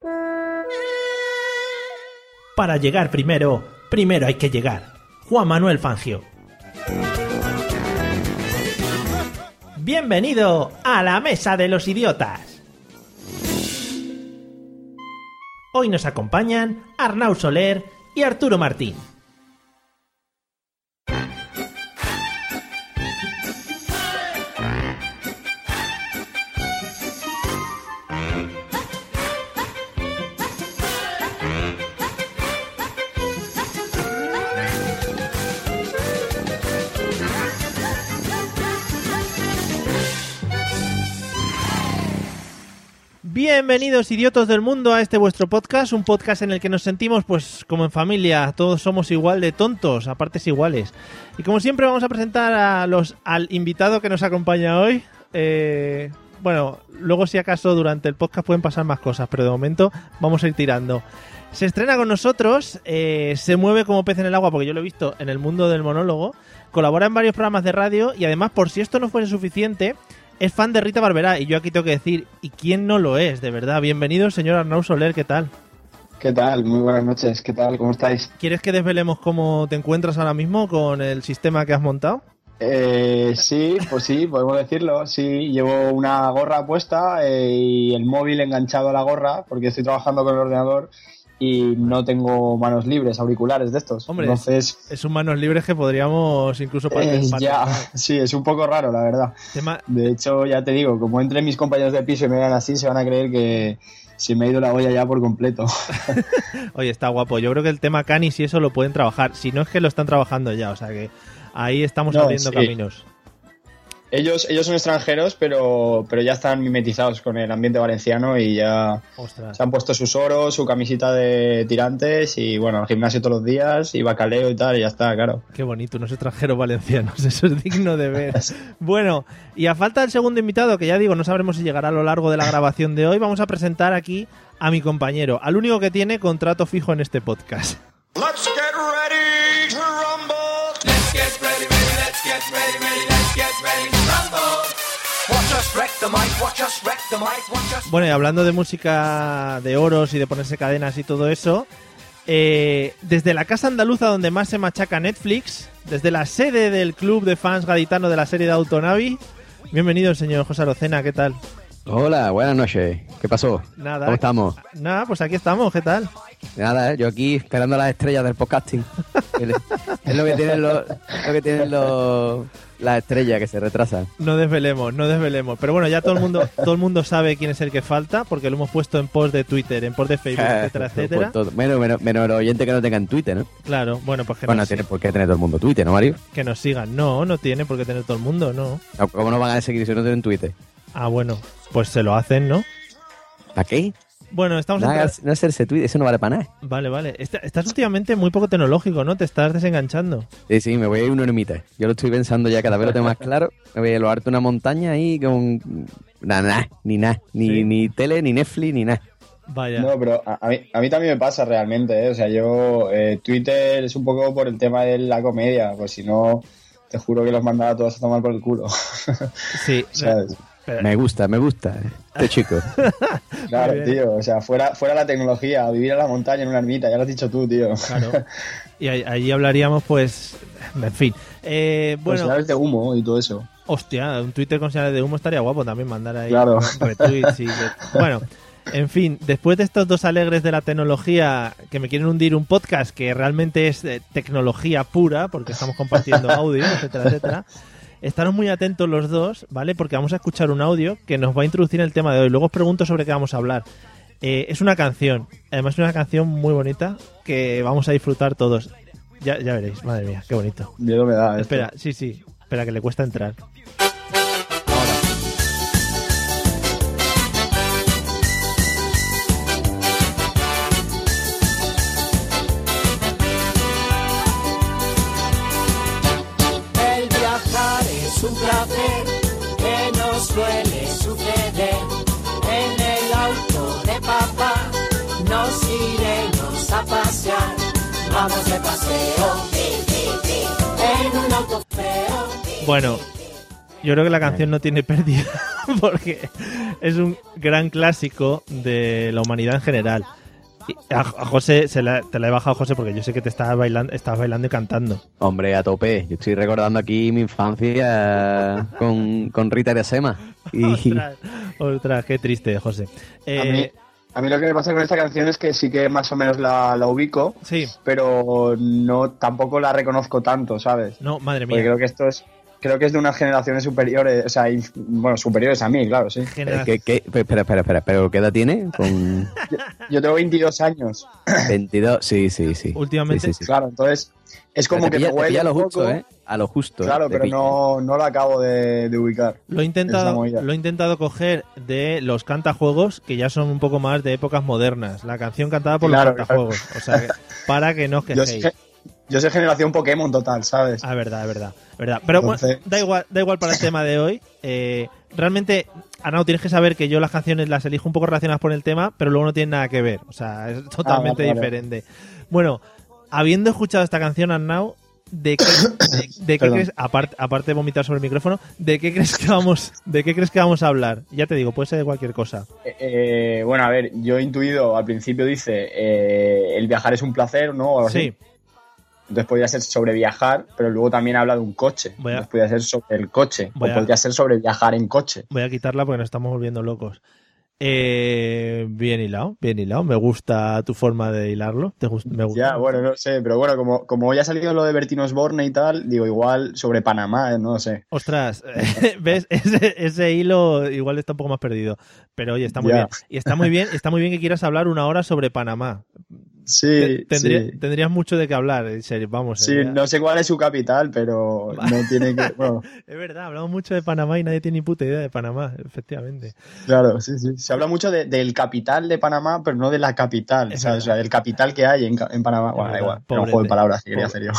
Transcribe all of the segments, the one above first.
Para llegar primero hay que llegar. Juan Manuel Fangio. Bienvenido a la Mesa de los Idiotas. Hoy nos acompañan Arnau Soler y Arturo Martín. Bienvenidos, idiotas del mundo, a este vuestro podcast, un podcast en el que nos sentimos pues como en familia, todos somos igual de tontos, a partes iguales. Y como siempre vamos a presentar al invitado que nos acompaña hoy. Bueno, luego si acaso durante el podcast pueden pasar más cosas, pero de momento vamos a ir tirando. Se estrena con nosotros, se mueve como pez en el agua porque yo lo he visto en el mundo del monólogo, colabora en varios programas de radio y además, por si esto no fuese suficiente, es fan de Rita Barberá, y yo aquí tengo que decir, ¿y quién no lo es? De verdad, bienvenido, señor Arnau Soler, ¿qué tal? ¿Qué tal? Muy buenas noches, ¿qué tal? ¿Cómo estáis? ¿Quieres que desvelemos cómo te encuentras ahora mismo con el sistema que has montado? Sí, pues sí, podemos decirlo, sí, llevo una gorra puesta y el móvil enganchado a la gorra, porque estoy trabajando con el ordenador y no tengo manos libres, auriculares de estos. Hombre, entonces es un manos libres que podríamos incluso ya, sí, es un poco raro, la verdad. De hecho, ya te digo, como entren mis compañeros de piso y me vean así, se van a creer que se me ha ido la olla ya por completo. Oye, está guapo. Yo creo que el tema canis y eso lo pueden trabajar. Si no es que lo están trabajando ya, o sea que ahí estamos abriendo caminos. Ellos son extranjeros, pero ya están mimetizados con el ambiente valenciano y ya se han puesto sus oros, su camisita de tirantes y bueno, al gimnasio todos los días y bacaleo y tal, y ya está, claro. Qué bonito, unos extranjeros valencianos, eso es digno de ver. Bueno, y a falta del segundo invitado, que ya digo, no sabremos si llegará a lo largo de la grabación de hoy, vamos a presentar aquí a mi compañero, al único que tiene contrato fijo en este podcast. Let's get ready to rumble. Let's get ready, let's get ready, let's get ready to rumble. Watch us wreck the mic, watch us wreck the mic, watch us... Bueno, y hablando de música de oros y de ponerse cadenas y todo eso, desde la casa andaluza donde más se machaca Netflix, desde la sede del club de fans gaditano de la serie de Autonavi, bienvenido, señor José Arocena, ¿qué tal? Hola, buenas noches. ¿Qué pasó? Nada. ¿Cómo estamos? Nada, pues aquí estamos, ¿qué tal? Nada, yo aquí esperando las estrellas del podcasting. Es lo que tienen las estrellas que se retrasan. No desvelemos. Pero bueno, ya todo el mundo sabe quién es el que falta, porque lo hemos puesto en post de Twitter, en post de Facebook, etcétera. Menos el oyente que no tenga en Twitter, ¿no? Claro, bueno, pues que no tiene por qué tener todo el mundo Twitter, ¿no, Mario? Que nos sigan. No tiene por qué tener todo el mundo, no. ¿Cómo no van a seguir si no tienen Twitter? Ah, bueno, pues se lo hacen, ¿no? ¿Para qué? Bueno, estamos... No hacerse Twitter, eso no vale para nada. Vale. Estás últimamente muy poco tecnológico, ¿no? Te estás desenganchando. Sí, me voy a ir una ermita. Yo lo estoy pensando ya, cada vez lo tengo más claro. Me voy a lo harto una montaña ahí con... Nada, ni tele, ni Netflix, ni nada. Vaya. No, pero a mí también me pasa realmente, ¿eh? O sea, yo... Twitter es un poco por el tema de la comedia, pues si no... Te juro que los mandaba a todos a tomar por el culo. Sí, ¿sabes? Me gusta este chico. Claro, tío, o sea, fuera la tecnología, vivir en la montaña en una ermita, ya lo has dicho tú, tío. Claro. Y allí hablaríamos, pues, en fin. Bueno, con señales de humo y todo eso. Hostia, un Twitter con señales de humo estaría guapo también, mandar ahí retweets y... Bueno, en fin, después de estos dos alegres de la tecnología que me quieren hundir un podcast que realmente es tecnología pura, porque estamos compartiendo audio, etcétera, estaros muy atentos los dos, ¿vale? Porque vamos a escuchar un audio que nos va a introducir en el tema de hoy. Luego os pregunto sobre qué vamos a hablar. Es una canción, además es una canción muy bonita que vamos a disfrutar todos. Ya veréis, madre mía, qué bonito. Miedo me da esto. Espera, sí, espera que le cuesta entrar. Un placer que nos suele suceder. En el auto de papá nos iremos a pasear. Vamos de paseo en un auto feo. Bueno, Yo creo que la canción no tiene pérdida porque es un gran clásico de la humanidad en general. Y a José, te la he bajado, José, porque yo sé que te estabas bailando y cantando. Hombre, a tope. Yo estoy recordando aquí mi infancia con Rita y Sema. Y... Ostras, qué triste, José. A mí lo que me pasa con esta canción es que sí que más o menos la ubico, sí, pero tampoco la reconozco tanto, ¿sabes? No, madre mía. Porque creo que es de unas generaciones superiores, o sea, superiores a mí, claro, sí. Espera, ¿pero qué edad tiene? Yo tengo 22 años. 22, sí. Últimamente. Sí. Claro, entonces es como que me huele a lo un justo, poco. A lo justo. Claro, pero no la acabo de ubicar. Lo he intentado coger de los cantajuegos, que ya son un poco más de épocas modernas. La canción cantada por los cantajuegos. Claro. O sea, para que no os quejéis. Yo soy generación Pokémon total, ¿sabes? Ah, verdad. Pero entonces... bueno, da igual para el tema de hoy. Realmente, Arnau, tienes que saber que yo las canciones las elijo un poco relacionadas por el tema, pero luego no tienen nada que ver. O sea, es totalmente diferente. Bueno, habiendo escuchado esta canción, Arnau, ¿de qué crees, aparte de vomitar sobre el micrófono, ¿de qué crees que vamos a hablar? Ya te digo, puede ser de cualquier cosa. Bueno, a ver, yo he intuido, al principio dice, el viajar es un placer, ¿no? O algo así. Entonces podría ser sobre viajar, pero luego también habla de un coche. Entonces podría ser sobre el coche. Podría ser sobre viajar en coche. Voy a quitarla porque nos estamos volviendo locos. Bien hilado. Me gusta tu forma de hilarlo. Me gusta. Ya, bueno, no sé, pero bueno, como hoy ha salido lo de Bertín Osborne y tal, digo, igual sobre Panamá, no sé. Ostras, ¿ves? Ese hilo igual está un poco más perdido. Pero oye, está muy bien. Y está muy bien que quieras hablar una hora sobre Panamá. Sí, tendrías mucho de qué hablar, en serio, vamos. Sí, no sé cuál es su capital, pero no tiene que... Bueno. Es verdad, hablamos mucho de Panamá y nadie tiene ni puta idea de Panamá, efectivamente. Claro, sí. Se habla mucho del capital de Panamá, pero no de la capital, o sea, del capital que hay en Panamá. Bueno, da igual, era un juego de palabras que quería hacer yo.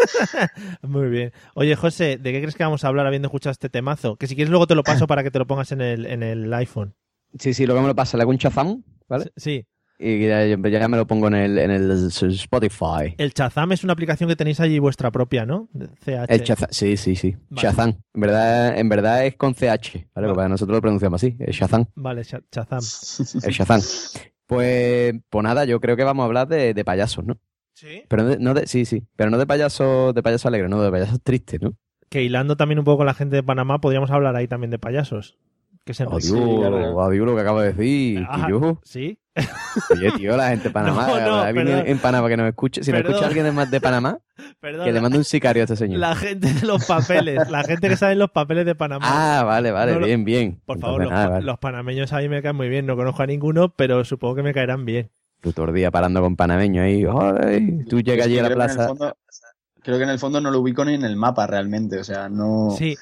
Muy bien. Oye, José, ¿de qué crees que vamos a hablar habiendo escuchado este temazo? Que si quieres luego te lo paso para que te lo pongas en el iPhone. Sí, luego me lo pasa, le hago un Shazam, ¿vale? Sí. Y ya me lo pongo en el Spotify. El Shazam es una aplicación que tenéis allí vuestra propia, ¿no? CH. El Shazam, sí. Vale. Shazam. En verdad es con CH, ¿vale? Porque nosotros lo pronunciamos así, el Shazam. Vale, Shazam. El Shazam. Pues nada, yo creo que vamos a hablar de payasos, ¿no? Sí. Pero pero no de payasos alegres, no, de payasos tristes, ¿no? Que hilando también un poco con la gente de Panamá, podríamos hablar ahí también de payasos. Que se adiós, lo que acabo de decir. ¿Sí? Oye, tío, la gente de Panamá, alguien en Panamá que nos escuche. Si no escucha a alguien de Panamá, que le mande un sicario a este señor. La gente de los papeles, la gente que sabe los papeles de Panamá. Ah, vale, bien. Por favor, los panameños a mí me caen muy bien. No conozco a ninguno, pero supongo que me caerán bien. Tú todo el día parando con panameños ahí. ¡Ay! Tú llegas allí a la plaza. Creo que en el fondo no lo ubico ni en el mapa realmente, o sea, no... Sí,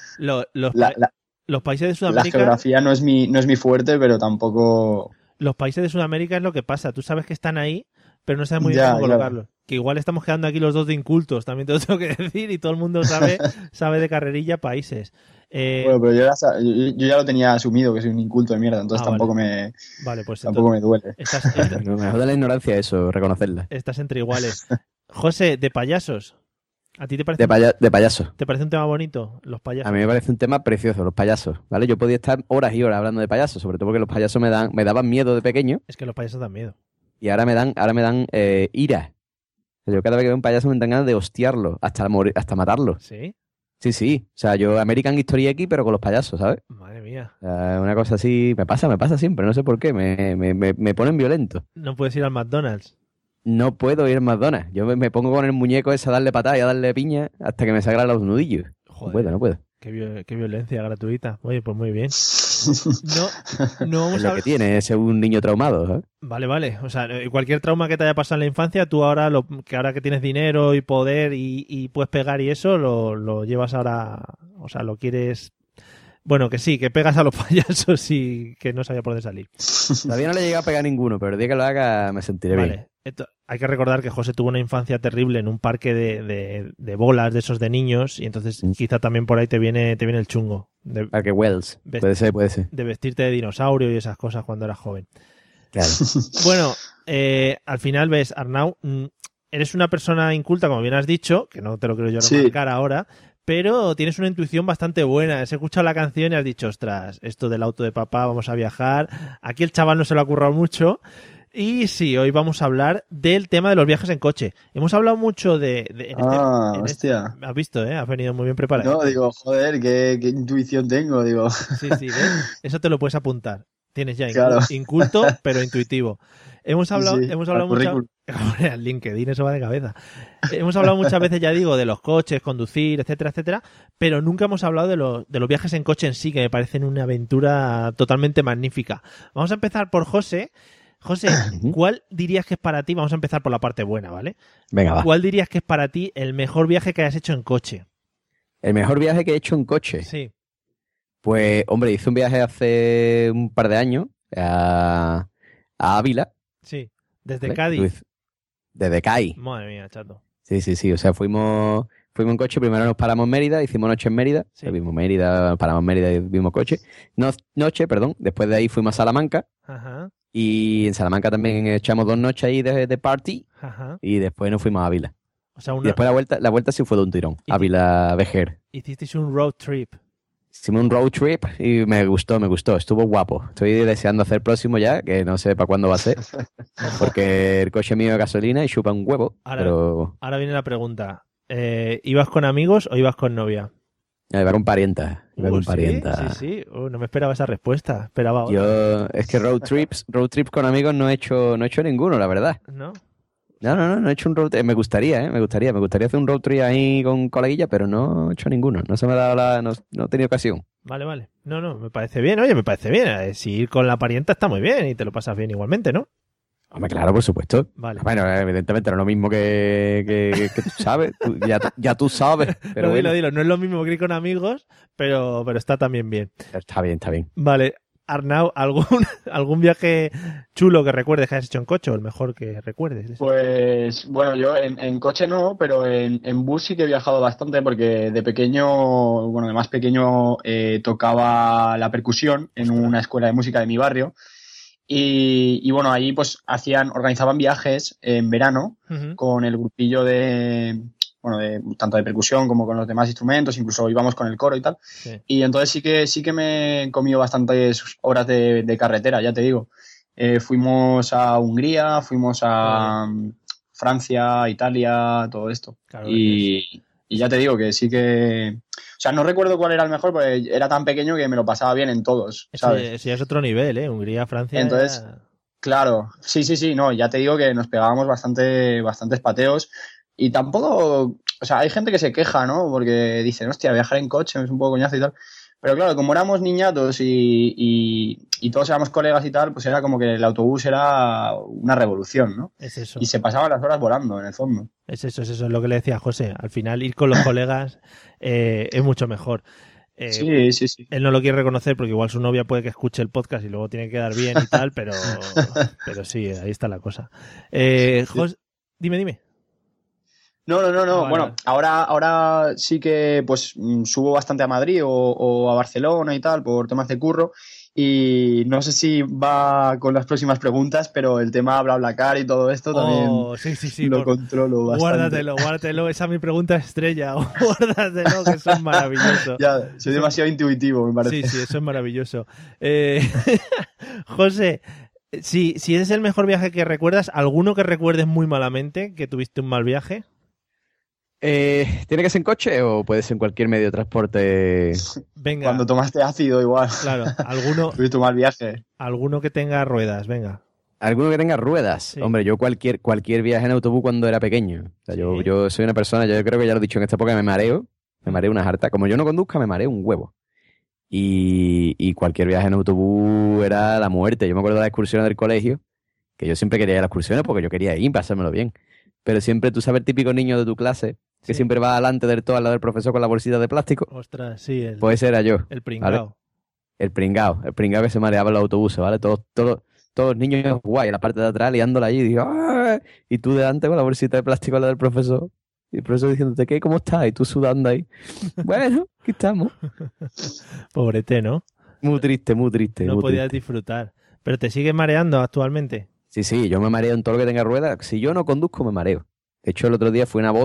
los países de Sudamérica... La geografía no es mi fuerte, pero tampoco... Los países de Sudamérica es lo que pasa. Tú sabes que están ahí, pero no sabes muy bien cómo colocarlos. Que igual estamos quedando aquí los dos de incultos, también te lo tengo que decir, y todo el mundo sabe de carrerilla países. Bueno, pero yo ya lo tenía asumido, que soy un inculto de mierda, entonces tampoco me duele. No me joda la ignorancia eso, reconocerla. Estás entre iguales. José, de payasos. ¿A ti te parece de payasos? ¿Te parece un tema bonito, los payasos? A mí me parece un tema precioso, los payasos, ¿vale? Yo podía estar horas y horas hablando de payasos, sobre todo porque los payasos me daban miedo de pequeño. Es que los payasos dan miedo. Y ahora me dan ira. O sea, yo cada vez que veo un payaso me dan ganas de hostiarlo, hasta matarlo. ¿Sí? Sí. O sea, yo American History X, pero con los payasos, ¿sabes? Madre mía. O sea, una cosa así, me pasa siempre, no sé por qué, me ponen violento. No puedes ir al McDonald's. No puedo ir a McDonald's. Yo me pongo con el muñeco ese a darle patada y a darle piña hasta que me sangran los nudillos. Joder, no puedo. Qué violencia gratuita. Oye, pues muy bien. No vamos es lo que tiene, es un niño traumado, ¿sabes? Vale. O sea, cualquier trauma que te haya pasado en la infancia, tú ahora que tienes dinero y poder y puedes pegar y eso, lo llevas ahora... O sea, lo quieres... Bueno, que sí, que pegas a los payasos y que no sabía por dónde salir. Todavía no le llega a pegar ninguno, pero el día que lo haga me sentiré bien. Hay que recordar que José tuvo una infancia terrible en un parque de bolas de esos de niños y entonces quizá también por ahí te viene el chungo. Parque Wells, puede ser. De vestirte de dinosaurio y esas cosas cuando eras joven. Claro. Bueno, al final ves, Arnau, eres una persona inculta, como bien has dicho, que no te lo quiero yo remarcar ahora, pero tienes una intuición bastante buena. Has escuchado la canción y has dicho, ostras, esto del auto de papá, vamos a viajar. Aquí el chaval no se lo ha currado mucho. Y sí, hoy vamos a hablar del tema de los viajes en coche. Hemos hablado mucho hostia. Has visto, ¿eh? Has venido muy bien preparado. No, digo, joder, qué intuición tengo, digo. Sí, ¿ves? Eso te lo puedes apuntar. Tienes ya Claro. inculto, pero intuitivo. Hemos hablado mucho... Al LinkedIn, eso va de cabeza. Hemos hablado muchas veces, ya digo, de los coches, conducir, etcétera, etcétera, pero nunca hemos hablado de los viajes en coche en sí, que me parecen una aventura totalmente magnífica. Vamos a empezar por José. José, ¿cuál dirías que es para ti? Vamos a empezar por la parte buena, ¿vale? Venga, va. ¿Cuál dirías que es para ti el mejor viaje que hayas hecho en coche? ¿El mejor viaje que he hecho en coche? Sí. Pues, hombre, hice un viaje hace un par de años a Ávila. Sí. Desde ¿Vale? Cádiz. Desde Cádiz. Madre mía, chato. Sí. O sea, fuimos en coche, primero nos paramos en Mérida, hicimos noche en Mérida. Sí. Vimos Mérida, paramos en Mérida y vimos coche. Noche, perdón. Después de ahí fuimos a Salamanca. Ajá. Y en Salamanca también echamos 2 noches ahí de party. Ajá. Y después nos fuimos a Ávila. O sea, Y después la vuelta sí fue de un tirón. Ávila, Vejer. hicisteis un road trip. Hicimos un road trip y me gustó. Estuvo guapo. Estoy deseando hacer el próximo ya, que no sé para cuándo va a ser. Porque el coche mío es gasolina y chupa un huevo. Ahora viene la pregunta. ¿Ibas con amigos o ibas con novia? Iba con parienta. Sí. No me esperaba esa respuesta. Esperaba otra. Yo, es que road trips con amigos no he hecho ninguno, la verdad. ¿No? No he hecho un road trip. Me gustaría hacer un road trip ahí con coleguilla, pero no he hecho ninguno. No se me ha dado no he tenido ocasión. Vale. No, me parece bien. Oye, me parece bien. Si ir con la parienta está muy bien y te lo pasas bien igualmente, ¿no? Hombre, claro, por supuesto. Vale. Bueno, evidentemente no es lo mismo que tú sabes. Ya tú sabes. Pero Dilo. No es lo mismo que ir con amigos, pero está también bien. Está bien. Vale. Arnau, ¿algún viaje chulo que recuerdes que hayas hecho en coche o el mejor que recuerdes? Pues bueno, yo en coche no, pero en bus sí que he viajado bastante porque de más pequeño tocaba la percusión en una escuela de música de mi barrio y bueno, ahí pues organizaban viajes en verano con el grupillo tanto de percusión como con los demás instrumentos, incluso íbamos con el coro y tal. Sí. Y entonces sí que me he comido bastantes horas de carretera, ya te digo. Fuimos a Hungría, fuimos a Francia, Italia, todo esto. Claro, y ya te digo que sí que... O sea, no recuerdo cuál era el mejor porque era tan pequeño que me lo pasaba bien en todos, ¿sabes? Sí, es otro nivel, ¿eh? Hungría, Francia... Entonces, claro, sí, no, ya te digo que nos pegábamos bastantes pateos. Y tampoco, o sea, hay gente que se queja, ¿no? Porque dicen, hostia, viajar en coche es un poco coñazo y tal. Pero claro, como éramos niñatos y todos éramos colegas y tal, pues era como que el autobús era una revolución, ¿no? Es eso. Y se pasaban las horas volando, en el fondo. Es eso, es lo que le decía a José. Al final, ir con los colegas es mucho mejor. Sí. Él no lo quiere reconocer porque igual su novia puede que escuche el podcast y luego tiene que quedar bien y tal, pero sí, ahí está la cosa. José, dime. No. Bueno, ahora sí que pues subo bastante a Madrid o a Barcelona y tal por temas de curro y no sé si va con las próximas preguntas, pero el tema BlaBlaCar y todo esto también sí, lo controlo bastante. Guárdatelo, esa es mi pregunta estrella. Guárdatelo, que eso es maravilloso. Ya, soy demasiado intuitivo, me parece. Sí, eso es maravilloso. José, si ese es el mejor viaje que recuerdas, ¿alguno que recuerdes muy malamente, que tuviste un mal viaje? ¿Tiene que ser en coche o puede ser en cualquier medio de transporte? Venga. Cuando tomaste ácido igual. Claro, alguno. Tuviste un mal viaje. Alguno que tenga ruedas, venga. ¿Alguno que tenga ruedas? Sí. Hombre, yo cualquier viaje en autobús cuando era pequeño. O sea, yo soy una persona, yo creo que ya lo he dicho en esta época, me mareo una jarta. Como yo no conduzca, me mareo un huevo. Y cualquier viaje en autobús era la muerte. Yo me acuerdo de las excursiones del colegio, que yo siempre quería ir a las excursiones porque yo quería ir y pasármelo bien. Pero siempre, tú sabes, el típico niño de tu clase que siempre va adelante del todo al lado del profesor con la bolsita de plástico. Ostras, sí. Pues ese era yo. El pringao. ¿Vale? El pringao que se mareaba en los autobuses, ¿vale? Todos los niños guay, en la parte de atrás liándola allí y digo, ¡ah! Y tú delante con la bolsita de plástico al lado del profesor. Y el profesor diciéndote, ¿qué? ¿Cómo estás? Y tú sudando ahí. Bueno, aquí estamos. Pobrete, ¿no? Muy triste. No podías disfrutar. ¿Pero te sigues mareando actualmente? Sí, yo me mareo en todo lo que tenga ruedas. Si yo no conduzco, me mareo. De hecho, el otro día fui a una boda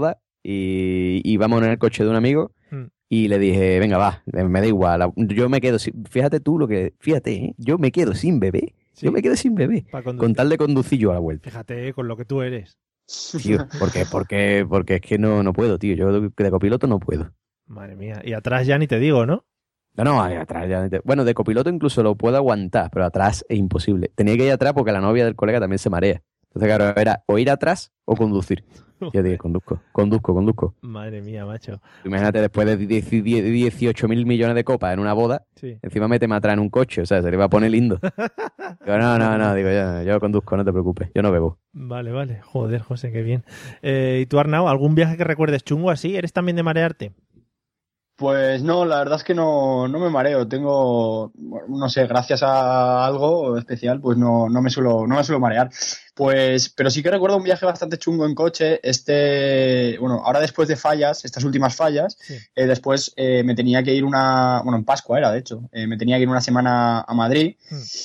y íbamos en el coche de un amigo y le dije, venga, va, me da igual, yo me quedo sin... Fíjate, yo me quedo sin bebé. Sí. Yo me quedo sin bebé. Con tal de conducir yo a la vuelta. Fíjate, con lo que tú eres. Tío, porque es que no puedo, tío. Yo de copiloto no puedo. Madre mía. Y atrás ya ni te digo, ¿no? No, atrás ya... Bueno, de copiloto incluso lo puedo aguantar, pero atrás es imposible. Tenía que ir atrás porque la novia del colega también se marea. Entonces, claro, era o ir atrás o conducir. Yo dije, conduzco. Madre mía, macho. Imagínate, después de 18.000 millones de copas en una boda, encima méteme atrás en un coche, o sea, se le va a poner lindo. Digo, no, digo, yo conduzco, no te preocupes, yo no bebo. Vale. Joder, José, qué bien. ¿Y tú, Arnau, algún viaje que recuerdes chungo así? ¿Eres también de marearte? Pues no, la verdad es que no me mareo. Tengo, no sé, gracias a algo especial, pues no me suelo marear. Pues, pero sí que recuerdo un viaje bastante chungo en coche. Ahora después de fallas, estas últimas fallas, después me tenía que ir en Pascua era, de hecho, me tenía que ir una semana a Madrid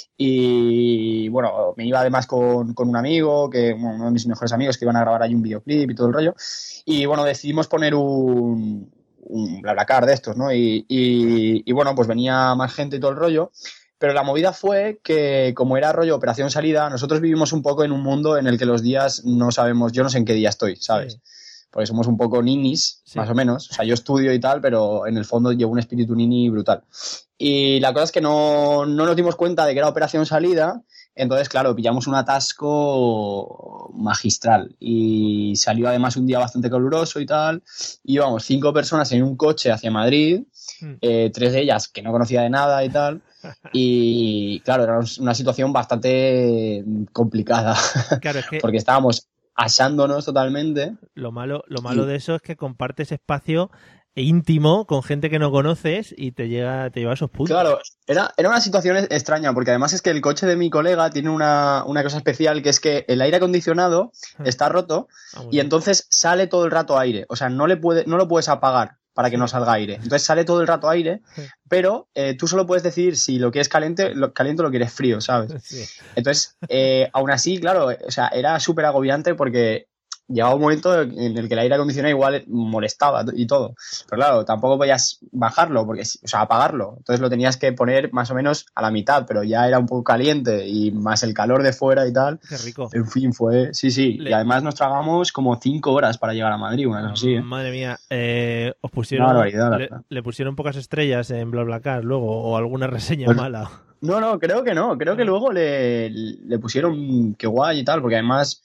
y, bueno, me iba además con un amigo, uno de mis mejores amigos, que iban a grabar ahí un videoclip y todo el rollo. Y, bueno, decidimos poner un BlaBlaCar de estos, ¿no? Y bueno, pues venía más gente y todo el rollo, pero la movida fue que, como era rollo operación salida, nosotros vivimos un poco en un mundo en el que los días no sabemos, yo no sé en qué día estoy, ¿sabes? Sí. Porque somos un poco ninis, más o menos, o sea, yo estudio y tal, pero en el fondo llevo un espíritu nini brutal. Y la cosa es que no nos dimos cuenta de que era operación salida. Entonces, claro, pillamos un atasco magistral y salió además un día bastante caluroso y tal. Íbamos 5 personas en un coche hacia Madrid, 3 de ellas que no conocía de nada y tal. Y claro, era una situación bastante complicada. Claro, es que porque estábamos asándonos totalmente. Lo malo de eso es que compartes espacio íntimo con gente que no conoces y te lleva a esos puntos. Claro, era una situación extraña porque además es que el coche de mi colega tiene una cosa especial, que es que el aire acondicionado está roto y entonces sale todo el rato aire, o sea, no lo puedes apagar para que no salga aire, entonces sale todo el rato aire, pero tú solo puedes decidir si lo quieres caliente o lo quieres frío, ¿sabes? Sí. Entonces, aún así, claro, o sea, era súper agobiante porque llegaba un momento en el que el aire acondicionado igual molestaba y todo. Pero claro, tampoco podías bajarlo, apagarlo. Entonces lo tenías que poner más o menos a la mitad, pero ya era un poco caliente y más el calor de fuera y tal. Qué rico. En fin, fue... Sí. Y además nos tragamos como 5 horas para llegar a Madrid, una cosa así, ¿eh? Madre mía. Os pusieron... Una barbaridad, le pusieron pocas estrellas en BlaBlaCar luego, o alguna reseña mala. No, creo que no. Creo que luego le pusieron qué guay y tal, porque además...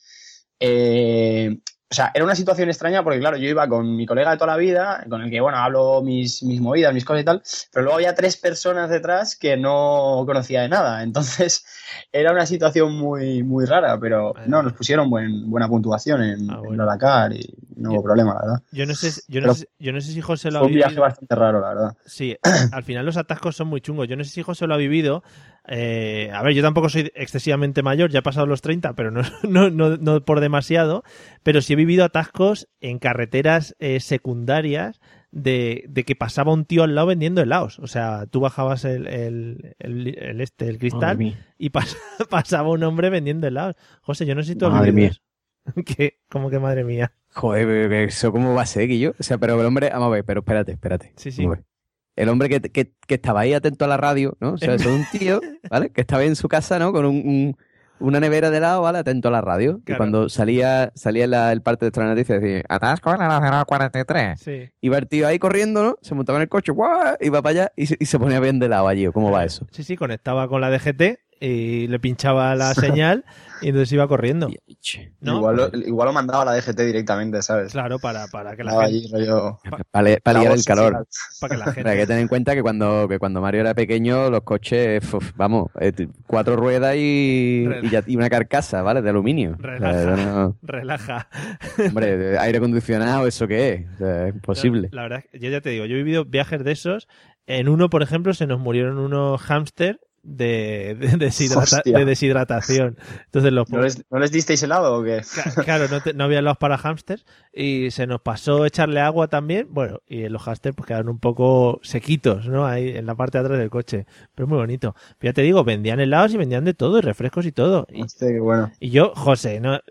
o sea, era una situación extraña porque, claro, yo iba con mi colega de toda la vida, con el que, bueno, hablo mis movidas, mis cosas y tal, pero luego había 3 personas detrás que no conocía de nada. Entonces, era una situación muy, muy rara, pero no, nos pusieron buena puntuación en BlaBlaCar y no hubo problema, la verdad. Yo no sé si José lo ha vivido. Fue un viaje bastante raro, la verdad. Sí, al final los atascos son muy chungos. Yo no sé si José lo ha vivido. A ver, yo tampoco soy excesivamente mayor, ya he pasado los 30, pero no por demasiado, pero sí he vivido atascos en carreteras secundarias de que pasaba un tío al lado vendiendo helados. O sea, tú bajabas el cristal y pasaba un hombre vendiendo helados. José, yo no sé si tú has vivido eso. ¿Cómo que madre mía? Joder, ¿eso cómo va a ser, Guillo? O sea, pero el hombre... Vamos a ver, pero espérate. Sí. El hombre que estaba ahí atento a la radio, ¿no? O sea, eso es un tío, ¿vale? Que estaba en su casa, ¿no? Con una nevera de helado, ¿vale? Atento a la radio. Claro. Y cuando salía el parte de esta noticia, decía, atasco en la Nacional 43. Sí. Iba el tío ahí corriendo, ¿no? Se montaba en el coche, ¡guau! Iba para allá y se ponía bien de helado allí. ¿Cómo va eso? Sí, conectaba con la DGT y le pinchaba la señal y entonces iba corriendo. ¿No? Igual lo mandaba a la DGT directamente, ¿sabes? Claro, para que la gente... Allí, rollo... Para liar el calor. Para que la gente... Hay que tener en cuenta que cuando Mario era pequeño, los coches, 4 ruedas y una carcasa, ¿vale? De aluminio. Relaja. Hombre, aire acondicionado, ¿eso qué es? O sea, es imposible. La verdad, yo ya te digo, yo he vivido viajes de esos. En uno, por ejemplo, se nos murieron unos hámster de deshidratación. Entonces ¿No les disteis helado o qué? Claro, no había helados para hámsters y se nos pasó echarle agua también. Bueno, y los hámsters pues quedaron un poco sequitos, ¿no? Ahí en la parte de atrás del coche. Pero muy bonito. Pero ya te digo, vendían helados y vendían de todo y refrescos y todo. Hostia, qué bueno. Y yo, José, no...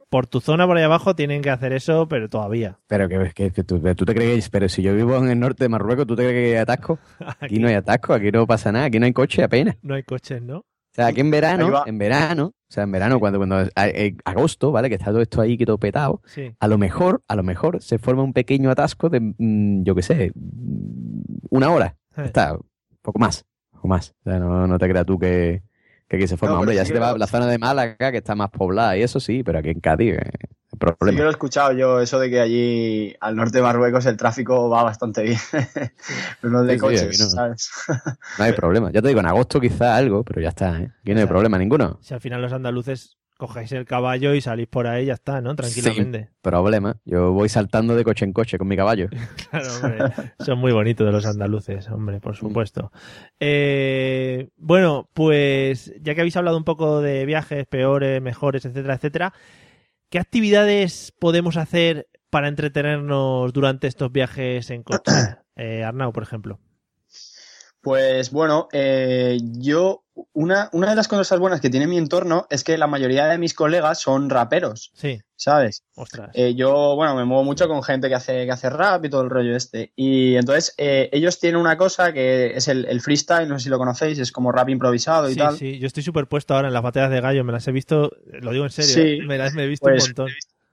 por tu zona, por ahí abajo, tienen que hacer eso, pero todavía. Pero que tú te crees, pero si yo vivo en el norte de Marruecos, ¿tú te crees que hay atasco? Aquí no hay atasco, aquí no pasa nada, aquí no hay coche apenas. No hay coches, ¿no? O sea, aquí en verano, cuando agosto, ¿vale? Que está todo esto ahí, que todo petado, Sí. a lo mejor se forma un pequeño atasco de, yo qué sé, 1 hora. Está, poco más. O sea, no te creas tú que aquí se forma. No, hombre, ya sí se te va la zona de Málaga, que está más poblada, y eso sí, pero aquí en Cádiz, el problema. Sí que lo he escuchado yo, eso de que allí al norte de Marruecos el tráfico va bastante bien. No es de coches, no. ¿sabes? No hay problema. Ya te digo, en agosto quizá algo, pero ya está, ¿eh? Aquí no hay problema ninguno. Si al final los andaluces cojáis el caballo y salís por ahí, ya está, ¿no? Tranquilamente. Sin problema. Yo voy saltando de coche en coche con mi caballo. Claro, hombre. Son muy bonitos de los andaluces, hombre, por supuesto. Bueno, pues ya que habéis hablado un poco de viajes peores, mejores, etcétera, etcétera, ¿qué actividades podemos hacer para entretenernos durante estos viajes en coche? Arnau, por ejemplo. Pues bueno, una de las cosas buenas que tiene mi entorno es que la mayoría de mis colegas son raperos. Sí. ¿Sabes? Ostras. Yo, bueno, me muevo mucho con gente que hace rap y todo el rollo este. Y entonces, ellos tienen una cosa que es el freestyle, no sé si lo conocéis, es como rap improvisado y tal. Sí, yo estoy superpuesto ahora en las batallas de gallo, me las he visto, lo digo en serio, Sí, me he visto pues, un montón.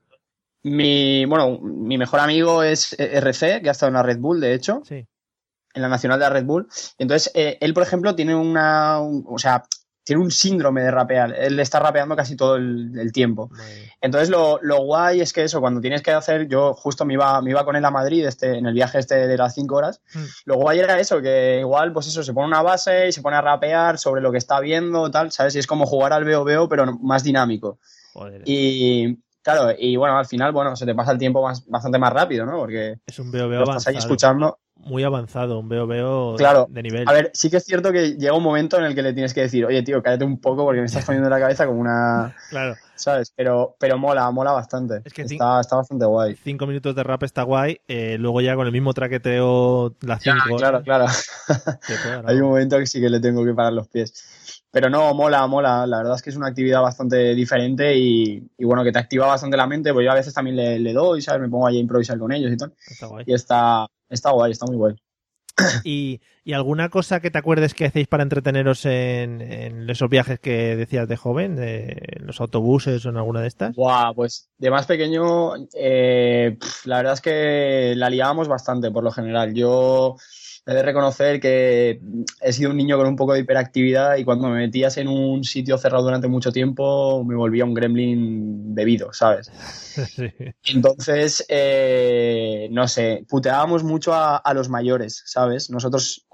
Mi mejor amigo es RC, que ha estado en la Red Bull, de hecho. Sí. En la nacional de la Red Bull. Entonces, él, por ejemplo, tiene tiene un síndrome de rapear. Él está rapeando casi todo el tiempo. Entonces, lo guay es que eso, cuando tienes que hacer... Yo justo me iba con él a Madrid en el viaje de las 5 horas. Lo guay era eso, que igual, pues eso, se pone una base y se pone a rapear sobre lo que está viendo, tal, ¿sabes? Y es como jugar al veo, pero más dinámico. Joder. Y... Claro, y bueno, al final, se te pasa el tiempo bastante más rápido, ¿no? Porque es un veo lo estás ahí escuchando. Muy avanzado, un veo claro, de nivel. A ver, sí que es cierto que llega un momento en el que le tienes que decir, oye, tío, cállate un poco porque me estás poniendo en la cabeza como una... Claro. ¿Sabes? Pero mola bastante. Es que está bastante guay. 5 minutos de rap está guay, luego ya con el mismo traqueteo las 5 horas. Claro. Hay un momento que sí que le tengo que parar los pies. Pero no, mola. La verdad es que es una actividad bastante diferente y bueno, que te activa bastante la mente. Pues yo a veces también le doy, ¿sabes? Me pongo ahí a improvisar con ellos y tal. Está guay. Y está guay, está muy guay. ¿Y alguna cosa que te acuerdes que hacéis para entreteneros en esos viajes que decías de joven? ¿En los autobuses o en alguna de estas? Buah, pues de más pequeño, la verdad es que la liábamos bastante por lo general. Yo he de reconocer que he sido un niño con un poco de hiperactividad y cuando me metías en un sitio cerrado durante mucho tiempo me volvía un gremlin bebido, ¿sabes? Sí. Entonces, no sé, puteábamos mucho a los mayores, ¿sabes? Nosotros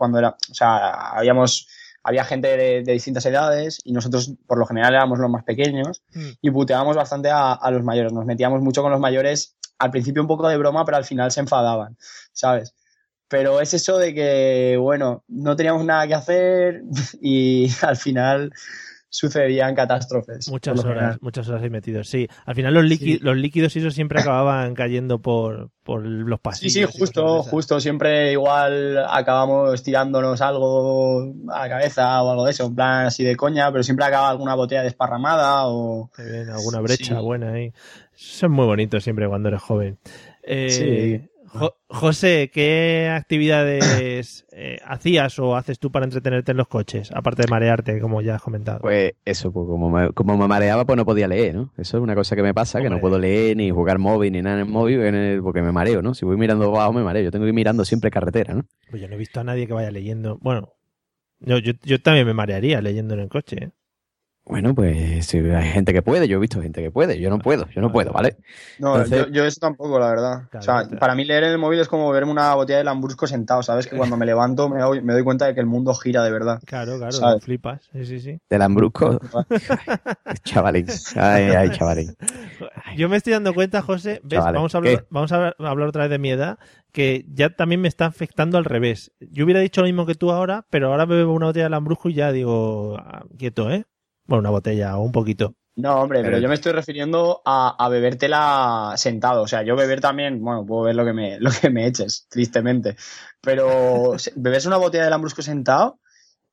había gente de distintas edades y nosotros por lo general éramos los más pequeños y puteábamos bastante a los mayores. Nos metíamos mucho con los mayores, al principio un poco de broma, pero al final se enfadaban, ¿sabes? Pero es eso de que, bueno, no teníamos nada que hacer y al final sucedían catástrofes. Muchas horas ahí metidos, sí. Al final los líquidos y eso siempre acababan cayendo por los pasillos. Sí, justo. Siempre igual acabamos tirándonos algo a la cabeza o algo de eso, en plan así de coña, pero siempre acaba alguna botella desparramada o... Alguna brecha buena ahí. Eso es muy bonito siempre cuando eres joven. Sí. José, ¿qué actividades hacías o haces tú para entretenerte en los coches? Aparte de marearte, como ya has comentado. Pues eso, pues como me mareaba, pues no podía leer, ¿no? Eso es una cosa que me pasa, que no puedo leer ni jugar móvil ni nada en el móvil porque me mareo, ¿no? Si voy mirando abajo me mareo. Yo tengo que ir mirando siempre carretera, ¿no? Pues yo no he visto a nadie que vaya leyendo. Bueno, yo también me marearía leyendo en el coche, ¿eh? Bueno, pues si hay gente que puede, yo he visto gente que puede, yo no puedo, ¿vale? No, entonces... yo eso tampoco, la verdad. Claro, para mí leer en el móvil es como verme una botella de Lambrusco sentado, ¿sabes? Que cuando me levanto me doy cuenta de que el mundo gira de verdad. Claro, ¿sabes? Flipas, sí. De Lambrusco. Chavalín. Ay, chavalín. Yo me estoy dando cuenta, José, ¿ves? Vamos a hablar otra vez de mi edad, que ya también me está afectando al revés. Yo hubiera dicho lo mismo que tú ahora, pero ahora me bebo una botella de Lambrusco y ya digo, quieto, ¿eh? Bueno, una botella o un poquito. No, hombre, pero yo me estoy refiriendo a bebértela sentado. O sea, yo beber también, bueno, puedo ver lo que me eches, tristemente. Pero beberse una botella de Lambrusco sentado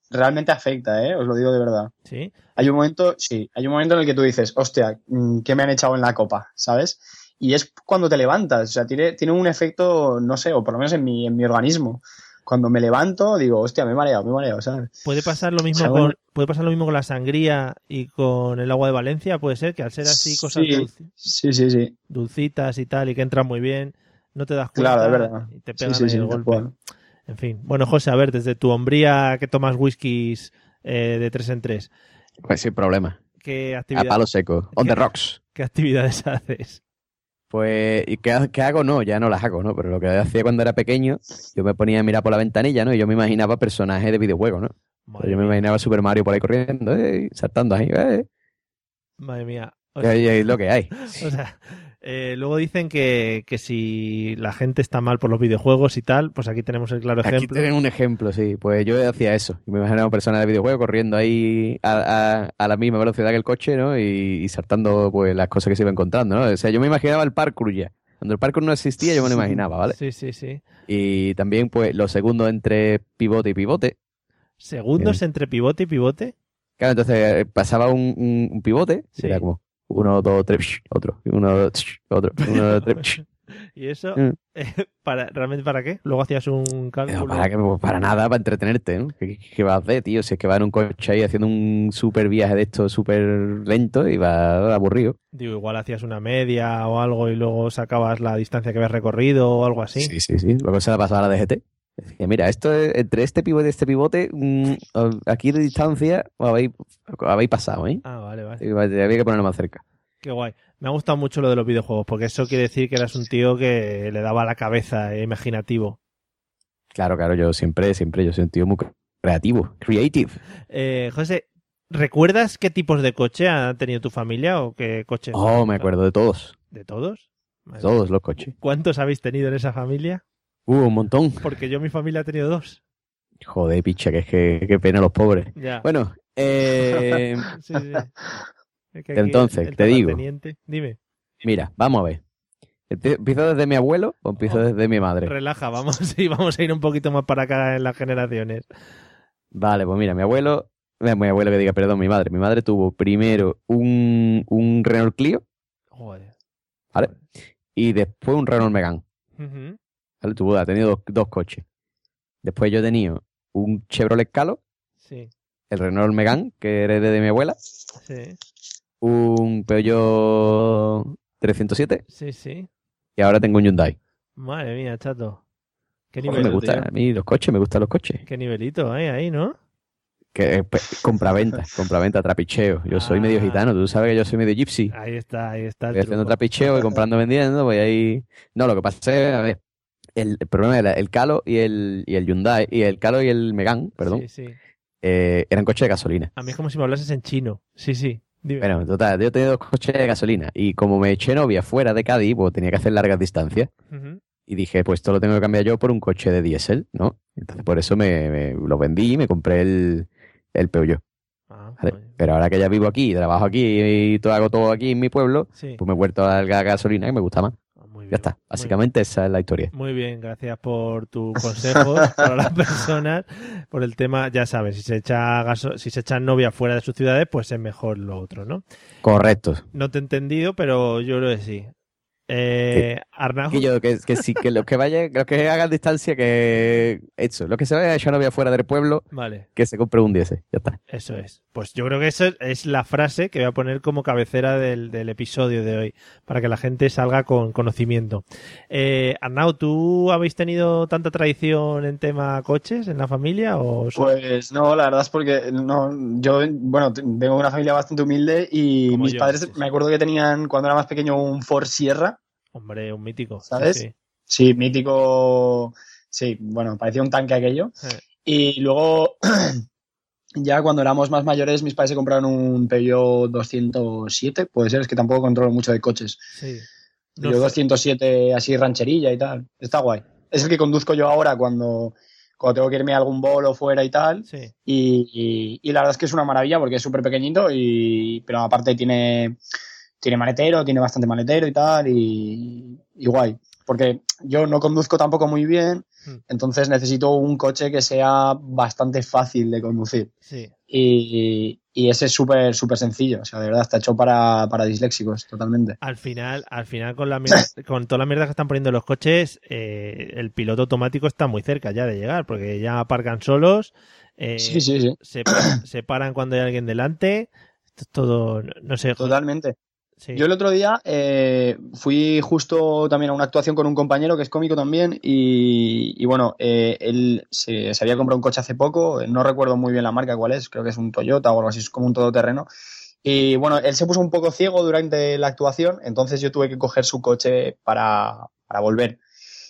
realmente afecta, os lo digo de verdad. ¿Sí? Hay un momento en el que tú dices, hostia, ¿qué me han echado en la copa? ¿Sabes? Y es cuando te levantas, o sea, tiene un efecto, no sé, o por lo menos en mi organismo. Cuando me levanto, digo, hostia, me he mareado, ¿sabes? ¿Puede pasar lo mismo con la sangría y con el agua de Valencia? Puede ser que al ser así cosas sí. dulcitas y tal, y que entran muy bien, no te das cuenta. Claro, es verdad. Y te pegan el golpe. En fin. Bueno, José, a ver, desde tu hombría que tomas whiskies de 3 en 3. Pues sin problema. ¿Qué actividades? A palo seco. On the rocks. ¿Qué actividades haces? Pues, ¿y qué hago? No, ya no las hago, ¿no? Pero lo que hacía cuando era pequeño, yo me ponía a mirar por la ventanilla, ¿no? Y yo me imaginaba personajes de videojuegos, ¿no? Yo me imaginaba Super Mario por ahí corriendo, saltando ahí, Madre mía. O sea, y es lo que hay. O sea, luego dicen que si la gente está mal por los videojuegos y tal, pues aquí tenemos el claro ejemplo. Aquí tienen un ejemplo, sí. Pues yo hacía eso. Me imaginaba personas de videojuegos corriendo ahí a la misma velocidad que el coche, ¿no? Y saltando pues las cosas que se iba encontrando, ¿no? O sea, yo me imaginaba el parkour ya. Cuando el parkour no existía, yo me lo imaginaba, ¿vale? Sí. Y también, pues, los segundos entre pivote y pivote. ¿Segundos entre pivote y pivote? Claro, entonces pasaba un pivote, y era como 1, 2, 3, otro, 1, 2, otro, 1, 2, 3. ¿Y eso? ¿Realmente para qué? Luego hacías un cálculo. Para nada, para entretenerte, ¿no? ¿Qué vas a hacer, tío? Si es que vas en un coche ahí haciendo un súper viaje de esto súper lento y vas aburrido. Digo, igual hacías una media o algo y luego sacabas la distancia que habías recorrido o algo así. Sí. Luego se la pasaba a la DGT. Decía, mira, esto es, entre este pivote y este pivote, aquí de distancia habéis pasado, ¿eh? Ah, vale. Había que ponerlo más cerca. Qué guay. Me ha gustado mucho lo de los videojuegos, porque eso quiere decir que eras un tío que le daba la cabeza, imaginativo. Claro, yo siempre, yo soy un tío muy creativo, creative. José, ¿recuerdas qué tipos de coche ha tenido tu familia o qué coches? Oh, me acuerdo de todos. ¿De todos? Vale. Todos los coches. ¿Cuántos habéis tenido en esa familia? Un montón. Porque yo mi familia ha tenido 2. Joder, picha, que es que qué pena los pobres. Ya. Bueno, sí. Entonces, te digo. Dime. Mira, vamos a ver. ¿Empiezo desde mi abuelo o empiezo desde mi madre? Relaja, vamos a ir un poquito más para acá en las generaciones. Vale, pues mira, mi madre tuvo primero un Renault Clio. Joder. ¿Vale? Y después un Renault Megane. Uh-huh. ¿Vale? Ha tenido dos coches. Después yo he tenido un Chevrolet Scalo. Sí. El Renault Megane, que heredé de mi abuela. Sí. Un Peugeot 307. Sí. Y ahora tengo un Hyundai. Madre mía, chato. ¿Qué nivel? Me gustan a mí los coches, me gustan los coches. ¿Qué nivelito hay ahí, no? Que compraventa, trapicheo. Yo soy medio gitano, tú sabes que yo soy medio gypsy. Ahí está. Estoy haciendo trapicheo y comprando, vendiendo, voy ahí. No, lo que pasa es, a ver, el problema era el Calo y el Hyundai, y el Calo y el Megane, perdón. Sí. Eran coches de gasolina. A mí es como si me hablases en chino. Sí. Dime. Bueno, total, yo tenía 2 coches de gasolina y como me eché novia fuera de Cádiz, pues tenía que hacer largas distancias. Uh-huh. Y dije, pues esto lo tengo que cambiar yo por un coche de diésel, ¿no? Entonces por eso me lo vendí y me compré el Peugeot. ¿Vale? Pero ahora que ya vivo aquí, trabajo aquí y hago todo aquí en mi pueblo, pues me he vuelto a la gasolina y me gusta más. Muy bien, ya está, básicamente esa es la historia. Muy bien, gracias por tu consejo para las personas, por el tema, ya sabes, si se echa novia fuera de sus ciudades, pues es mejor lo otro, ¿no? Correcto. No te he entendido, pero yo creo que sí. Arnau. Que los que hagan distancia, que eso, los que se vayan a echar novia fuera del pueblo, vale, que se compre un 10, ya está. Eso es. Pues yo creo que esa es la frase que voy a poner como cabecera del episodio de hoy, para que la gente salga con conocimiento. Arnau, ¿tú habéis tenido tanta tradición en tema coches en la familia? Pues no, la verdad es porque yo vengo de una familia bastante humilde y como mis padres, me acuerdo que tenían cuando era más pequeño un Ford Sierra. Hombre, un mítico. ¿Sabes? Sí, mítico. Sí, bueno, parecía un tanque aquello. Y luego, ya cuando éramos más mayores, mis padres se compraron un Peugeot 207. Puede ser, es que tampoco controlo mucho de coches. Sí. Peugeot 207 así rancherilla y tal. Está guay. Es el que conduzco yo ahora cuando tengo que irme a algún bolo fuera y tal. Sí. Y la verdad es que es una maravilla porque es súper pequeñito, pero aparte tiene tiene maletero, tiene bastante maletero y tal, y guay. Porque yo no conduzco tampoco muy bien, entonces necesito un coche que sea bastante fácil de conducir. Sí. Y ese es súper sencillo, o sea, de verdad, está hecho para disléxicos, totalmente. Al final con la mierda, con toda la mierda que están poniendo los coches, el piloto automático está muy cerca ya de llegar, porque ya aparcan solos, Sí. se paran cuando hay alguien delante, esto es todo, no sé. Totalmente. Sí. Yo el otro día fui justo también a una actuación con un compañero que es cómico también y bueno, él se había comprado un coche hace poco, no recuerdo muy bien la marca cuál es, creo que es un Toyota o algo así, es como un todoterreno. Y bueno, él se puso un poco ciego durante la actuación, entonces yo tuve que coger su coche para volver.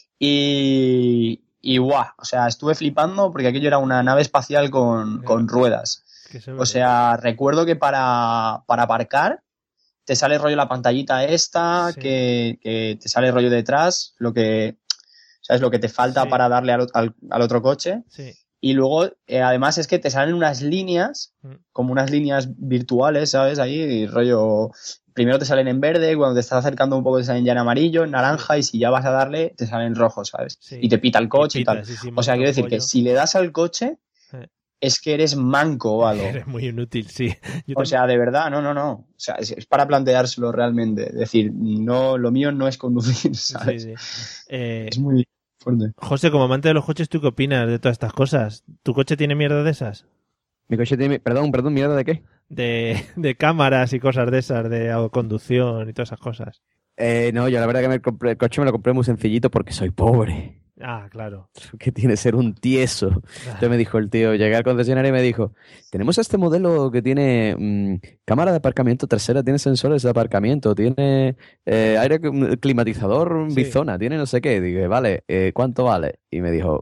Y guau, o sea, estuve flipando porque aquello era una nave espacial con ruedas. O sea, recuerdo que para aparcar te sale rollo la pantallita esta, sí, que te sale rollo detrás, ¿sabes? Lo que te falta para darle al otro coche. Sí. Y luego, además, es que te salen unas líneas, como unas líneas virtuales, ¿sabes? Ahí, y rollo, primero te salen en verde, cuando te estás acercando un poco te salen ya en amarillo, en naranja, sí, y si ya vas a darle, te salen en rojo, ¿sabes? Sí. Y te pita el coche y tal. Sí, o sea, quiero decir que si le das al coche, es que eres manco o algo. Eres muy inútil, sí. O sea, de verdad, no. O sea, es para planteárselo realmente. Es decir, no, lo mío no es conducir, ¿sabes? Sí. Es muy fuerte. José, como amante de los coches, ¿tú qué opinas de todas estas cosas? ¿Tu coche tiene mierda de esas? Mi coche tiene... Perdón, ¿mierda de qué? De cámaras y cosas de esas, de autoconducción y todas esas cosas. No, yo la verdad que el coche me lo compré muy sencillito porque soy pobre. Ah, claro. Que tiene que ser un tieso. Entonces me dijo el tío, llegué al concesionario y me dijo, tenemos este modelo que tiene cámara de aparcamiento trasera, tiene sensores de aparcamiento, tiene aire climatizador bizona, tiene no sé qué. Dije, vale, ¿cuánto vale? Y me dijo,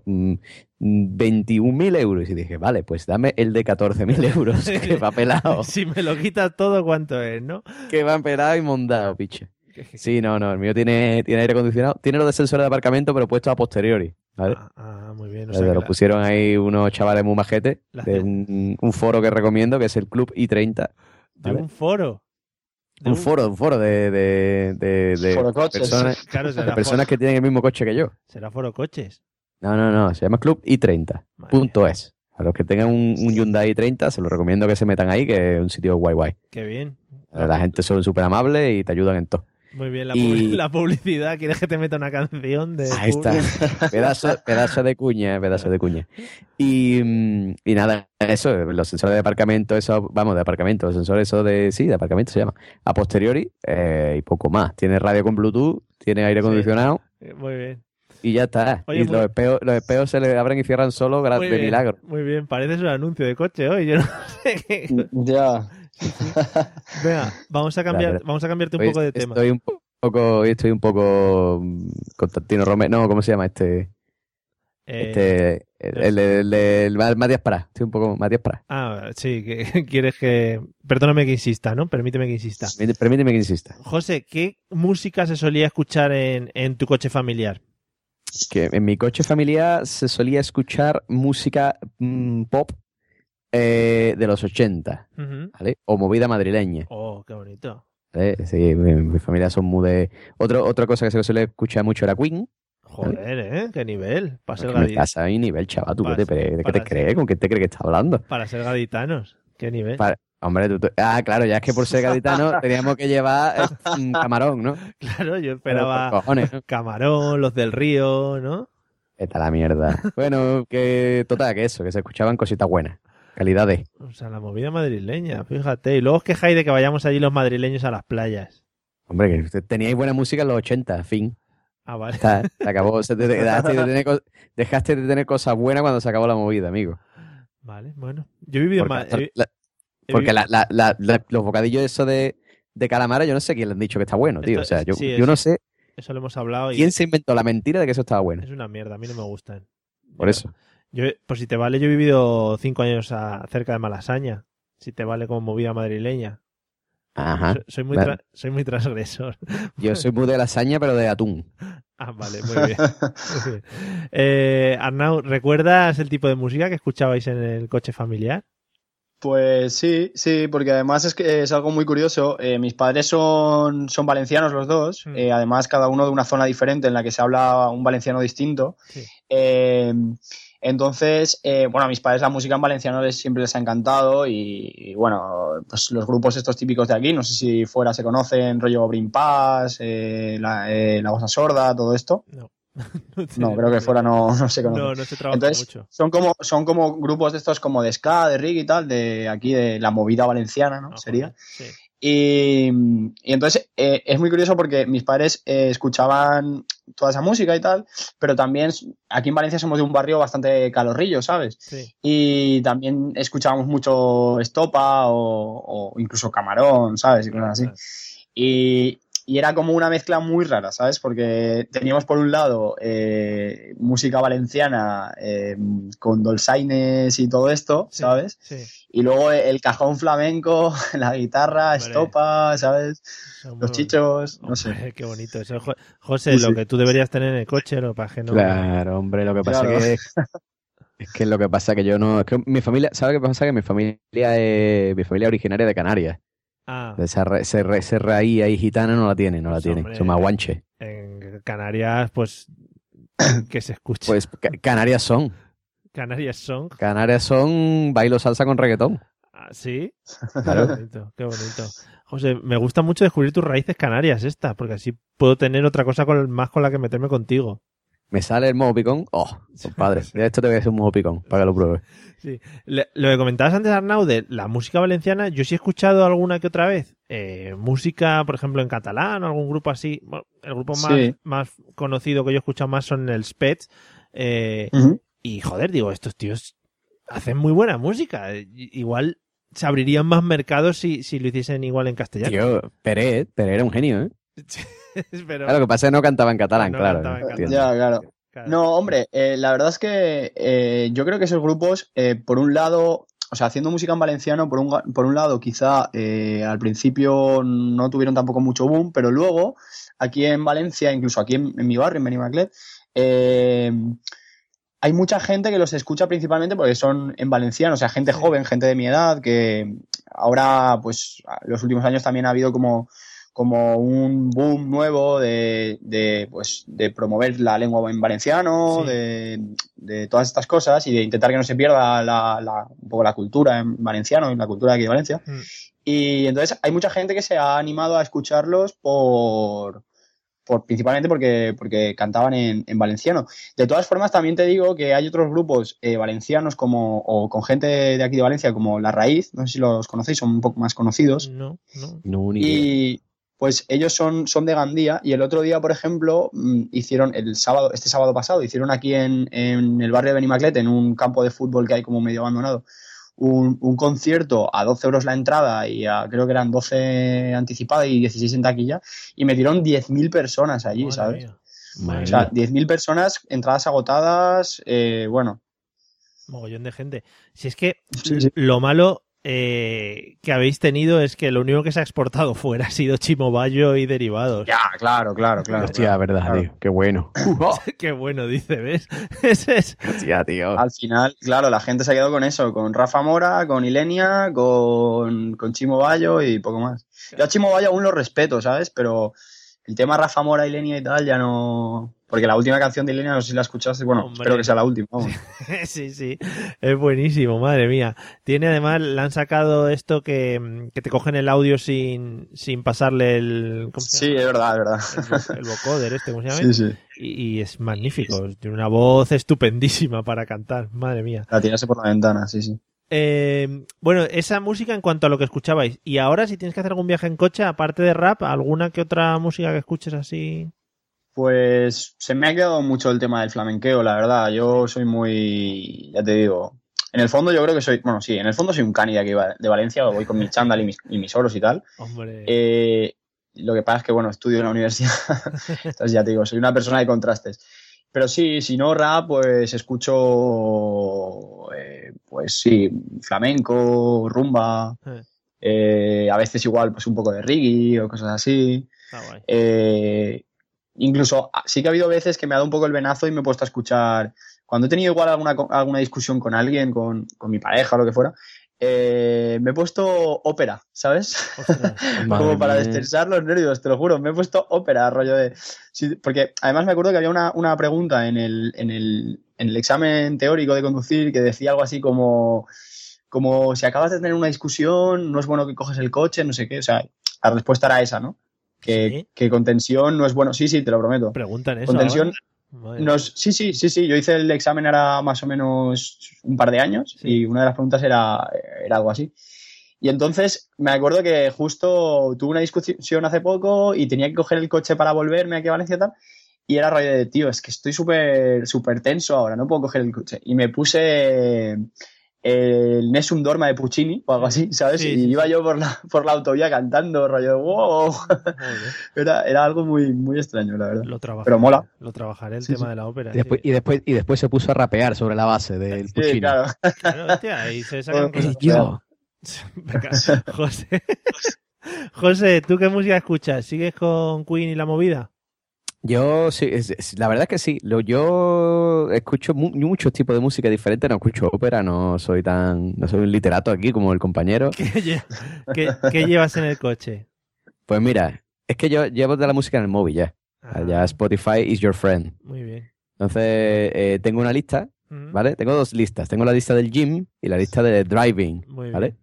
21.000 euros. Y dije, vale, pues dame el de 14.000 euros, que va pelado. Si me lo quitas todo, ¿cuánto es, no? Que va pelado y mondado, piche. Sí, no, el mío tiene aire acondicionado. Tiene lo de sensores de aparcamiento, pero puesto a posteriori, ¿vale? Muy bien. O sea, lo pusieron ahí unos chavales muy majetes de un foro que recomiendo, que es el Club I30. ¿vale? ¿De un foro? Un foro de personas, claro, de personas que tienen el mismo coche que yo. ¿Será foro coches? No, se llama Club I30.es. A los que tengan un Hyundai i30 se los recomiendo que se metan ahí, que es un sitio guay. Qué bien. La gente son súper amables y te ayudan en todo. Muy bien, la publicidad. ¿Quieres que te meta una canción de... Ahí está. pedazo de cuña. Y nada, eso, los sensores de aparcamiento, los sensores de aparcamiento se llama. A posteriori, y poco más. Tiene radio con Bluetooth, tiene aire acondicionado. Muy bien. Y ya está. Oye, y los espejos se le abren y cierran solo de milagro. Muy bien, pareces un anuncio de coche hoy. Yo no sé qué... Ya. Venga, vamos a cambiarte un poco de tema. Estoy un poco Constantino Romero, no, ¿cómo se llama este? El Matías Prats. Estoy un poco Matías Prats. Ah, sí, que quieres que... Perdóname que insista, ¿no? Permíteme que insista. Permíteme que insista. José, ¿qué música se solía escuchar en tu coche familiar? Que en mi coche familiar se solía escuchar música pop de los 80, ¿vale? O movida madrileña. Oh, qué bonito. ¿Vale? Sí, mi familia son muy de... Otra cosa que se suele escuchar mucho era Queen. Joder, qué nivel. Para ser gaditanos. Hay nivel, chaval. ¿Tú qué te crees? ¿Con qué te crees que estás hablando? Para ser gaditanos. ¿Qué nivel? Hombre, claro, ya es que por ser gaditano teníamos que llevar camarón, ¿no? Claro, yo esperaba cojones, ¿no? Camarón, los del río, ¿no? Está la mierda. Bueno, que se escuchaban cositas buenas. Calidad de. O sea, la movida madrileña, fíjate. Y luego os quejáis de que vayamos allí los madrileños a las playas. Hombre, que usted teníais buena música en los 80, fin. Ah, vale. Se acabó. Dejaste de tener cosas buenas cuando se acabó la movida, amigo. Vale, bueno. Yo he vivido en Madrid. Porque los bocadillos esos de calamara, yo no sé quién le han dicho que está bueno, tío. O sea, yo no sé. Eso lo hemos hablado. ¿Quién se inventó la mentira de que eso estaba bueno? Es una mierda, a mí no me gustan. Por eso. Por si te vale, yo he vivido 5 años cerca de Malasaña. Si te vale como movida madrileña. Ajá. Soy muy transgresor. Yo soy muy de lasaña, pero de atún. Ah, vale, muy bien. Arnau, ¿recuerdas el tipo de música que escuchabais en el coche familiar? Pues sí, porque además es que es algo muy curioso. Mis padres son valencianos los dos, además cada uno de una zona diferente en la que se habla un valenciano distinto. Sí. Entonces, bueno, a mis padres la música en valenciano siempre les ha encantado y bueno, pues los grupos estos típicos de aquí, no sé si fuera se conocen, rollo Brin Pass, la Bossa Sorda, todo esto. No, creo que fuera no se conoce. No se trabaja entonces, mucho. Son como grupos de estos como de ska, de reggae y tal, de aquí de la movida valenciana, ¿no? Sería. Sí. Y entonces es muy curioso porque mis padres escuchaban toda esa música y tal, pero también aquí en Valencia somos de un barrio bastante calorrillo, ¿sabes? Sí. Y también escuchábamos mucho Estopa o incluso Camarón, ¿sabes? Y cosas así. Y era como una mezcla muy rara, ¿sabes? Porque teníamos por un lado música valenciana con dolçaines y todo esto, ¿sabes? Sí. Y luego el cajón flamenco, la guitarra, Hombre, Estopa, ¿sabes? Los chichos, no sé. Qué bonito eso. José, lo que tú deberías tener en el coche, ¿no? Para que no... Claro, hombre, lo que pasa es que lo que pasa que yo no... Es que mi familia, ¿sabes qué pasa? Que mi familia es originaria de Canarias. Ah. Esa raíz ahí gitana no la tiene. Hombre, Son más guanche. En Canarias, pues, que se escucha. Pues Canarias son. Canarias son bailo salsa con reggaetón. Ah, ¿sí? Claro. Qué bonito. José, me gusta mucho descubrir tus raíces canarias porque así puedo tener otra cosa más con la que meterme contigo. Me sale el mojo picón. Oh, compadre, de esto te voy a hacer un mojo picón para que lo pruebes. Sí. Lo que comentabas antes, Arnau, de la música valenciana, yo sí he escuchado alguna que otra vez. Música, por ejemplo, en catalán o algún grupo así. Bueno, el grupo más conocido que yo he escuchado más son el Spets. Y joder, digo, estos tíos hacen muy buena música. Igual se abrirían más mercados si lo hiciesen igual en castellano. Tío, Peret era un genio, ¿eh? Pero... Claro, lo que pasa es que no cantaba en catalán, claro. Ya, claro. No, hombre, la verdad es que yo creo que esos grupos, por un lado, o sea, haciendo música en valenciano, por un lado, quizá al principio no tuvieron tampoco mucho boom, pero luego, aquí en Valencia, incluso aquí en mi barrio, en Benimaclet, hay mucha gente que los escucha principalmente porque son en valenciano, o sea, gente joven, gente de mi edad, que ahora, pues, los últimos años también ha habido como un boom nuevo de promover la lengua en valenciano, de todas estas cosas y de intentar que no se pierda un poco la cultura en valenciano y la cultura de aquí de Valencia. Y entonces hay mucha gente que se ha animado a escucharlos principalmente porque cantaban en valenciano. De todas formas, también te digo que hay otros grupos valencianos o con gente de aquí de Valencia como La Raíz, no sé si los conocéis, son un poco más conocidos. No, ni idea. Pues ellos son de Gandía y el otro día, por ejemplo, hicieron este sábado pasado, hicieron aquí en el barrio de Benimaclet, en un campo de fútbol que hay como medio abandonado, un concierto a 12 euros la entrada y creo que eran 12 anticipada y 16 en taquilla y metieron 10.000 personas allí, Madre ¿sabes? Mía. O sea, 10.000 personas, entradas agotadas, bueno. Mogollón de gente. Si es que lo malo que habéis tenido es que lo único que se ha exportado fuera ha sido Chimo Bayo y derivados. Ya, claro. Hostia, verdad, claro. Tío. Qué bueno. Qué bueno, dice, ¿ves? Hostia, tío. Al final, claro, la gente se ha quedado con eso, con Rafa Mora, con Ilenia, con Chimo Bayo y poco más. Yo a Chimo Bayo aún lo respeto, ¿sabes? Pero el tema Rafa Mora, Ilenia y tal ya no... Porque la última canción de Ilenia, no sé si la escuchaste, bueno, hombre, espero que sea la última. Sí, es buenísimo, madre mía. Tiene además, le han sacado esto que te cogen el audio sin pasarle el... ¿cómo se llama? Sí, es verdad. El vocoder ¿cómo se llama? Sí. Y es magnífico, tiene una voz estupendísima para cantar, madre mía. La tirase por la ventana, sí. Bueno, esa música en cuanto a lo que escuchabais. Y ahora, si tienes que hacer algún viaje en coche, aparte de rap, ¿alguna que otra música que escuches así...? Pues se me ha quedado mucho el tema del flamenqueo, la verdad. Yo soy muy, ya te digo, en el fondo yo creo que soy, bueno, sí, en el fondo soy un cani de aquí de Valencia, voy con mi chándal y mis oros y tal. Hombre. Lo que pasa es que, bueno, estudio en la universidad, entonces ya te digo, soy una persona de contrastes. Pero sí, si no rap, pues escucho, pues sí, flamenco, rumba, a veces igual pues un poco de reggae o cosas así. Incluso sí que ha habido veces que me ha dado un poco el venazo y me he puesto a escuchar. Cuando he tenido igual alguna discusión con alguien, con mi pareja o lo que fuera, me he puesto ópera, ¿sabes? Como para destensar los nervios, te lo juro. Me he puesto ópera, rollo de... Sí, porque además me acuerdo que había una pregunta en el examen teórico de conducir que decía algo así como si acabas de tener una discusión, no es bueno que coges el coche, no sé qué. O sea, la respuesta era esa, ¿no? Que con tensión no es bueno. Sí, te lo prometo. Preguntan eso. Con tensión... Sí. Yo hice el examen ahora más o menos un par de años y una de las preguntas era algo así. Y entonces me acuerdo que justo tuve una discusión hace poco y tenía que coger el coche para volverme aquí a Valencia y tal. Y era rollo de, tío, es que estoy súper tenso ahora, no puedo coger el coche. Y me puse el Nessun Dorma de Puccini o algo así, ¿sabes? Iba yo por la autovía cantando, rollo, wow. Era algo muy, muy extraño, la verdad. Pero mola. Lo trabajaré el tema de la ópera. Y después se puso a rapear sobre la base del Puccini. Sí, claro. Claro, hostia, ahí se sacan cosas. Venga, José, ¿tú qué música escuchas? ¿Sigues con Queen y la movida? Yo sí, la verdad es que sí. Yo escucho muchos tipos de música diferentes. No escucho ópera, no soy un literato aquí como el compañero. ¿Qué llevas en el coche? Pues mira, es que yo llevo de la música en el móvil ya. Ya Spotify is your friend. Muy bien. Entonces tengo una lista, ¿vale? Tengo 2 listas. Tengo la lista del gym y la lista de driving, ¿vale?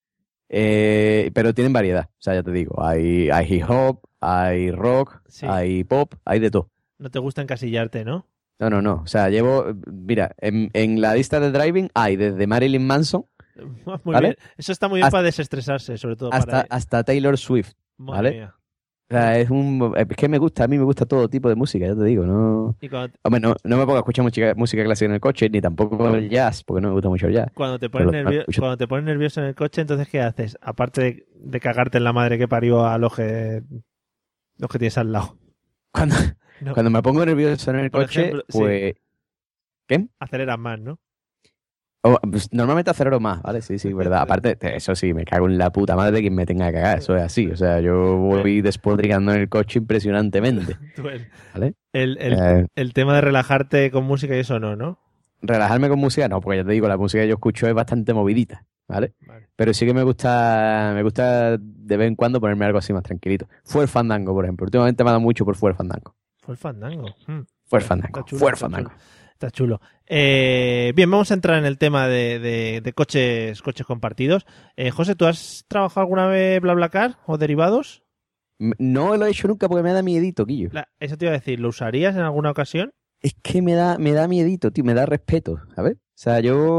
Pero tienen variedad. O sea, ya te digo, hay hip hop, hay rock, hay pop, hay de todo. No te gusta encasillarte, ¿no? No. O sea, mira, en la lista de driving hay desde Marilyn Manson, muy ¿vale? bien. Eso está muy bien para desestresarse, sobre todo hasta Taylor Swift, ¿vale? Mía. O sea, es que a mí me gusta todo tipo de música, ya te digo, ¿no? Hombre, no me pongo a escuchar música clásica en el coche, ni tampoco el jazz, porque no me gusta mucho el jazz. Cuando te pones nervioso en el coche, entonces, ¿qué haces? Aparte de cagarte en la madre que parió a los que tienes al lado. Cuando me pongo nervioso en el coche, ejemplo, pues... ¿Qué? Aceleras más, ¿no? Pues normalmente acelero más, ¿vale? Sí, verdad. Aparte, eso sí, me cago en la puta madre de quien me tenga que cagar. Eso es así. O sea, yo voy despodrigando en el coche impresionantemente. ¿Vale? El tema de relajarte con música y eso no. Relajarme con música no, porque ya te digo, la música que yo escucho es bastante movidita, ¿vale? Pero sí que me gusta de vez en cuando ponerme algo así más tranquilito. Fuer Fandango, por ejemplo. Últimamente me ha dado mucho por Fuer Fandango. Fuer Fandango. Fuer Fandango. Está chulo. Bien, vamos a entrar en el tema de coches compartidos. José, ¿tú has trabajado alguna vez BlaBlaCar o derivados? No lo he hecho nunca porque me da miedito, Quillo. Eso te iba a decir, ¿lo usarías en alguna ocasión? Es que me da miedito, tío, me da respeto, ¿sabes? O sea,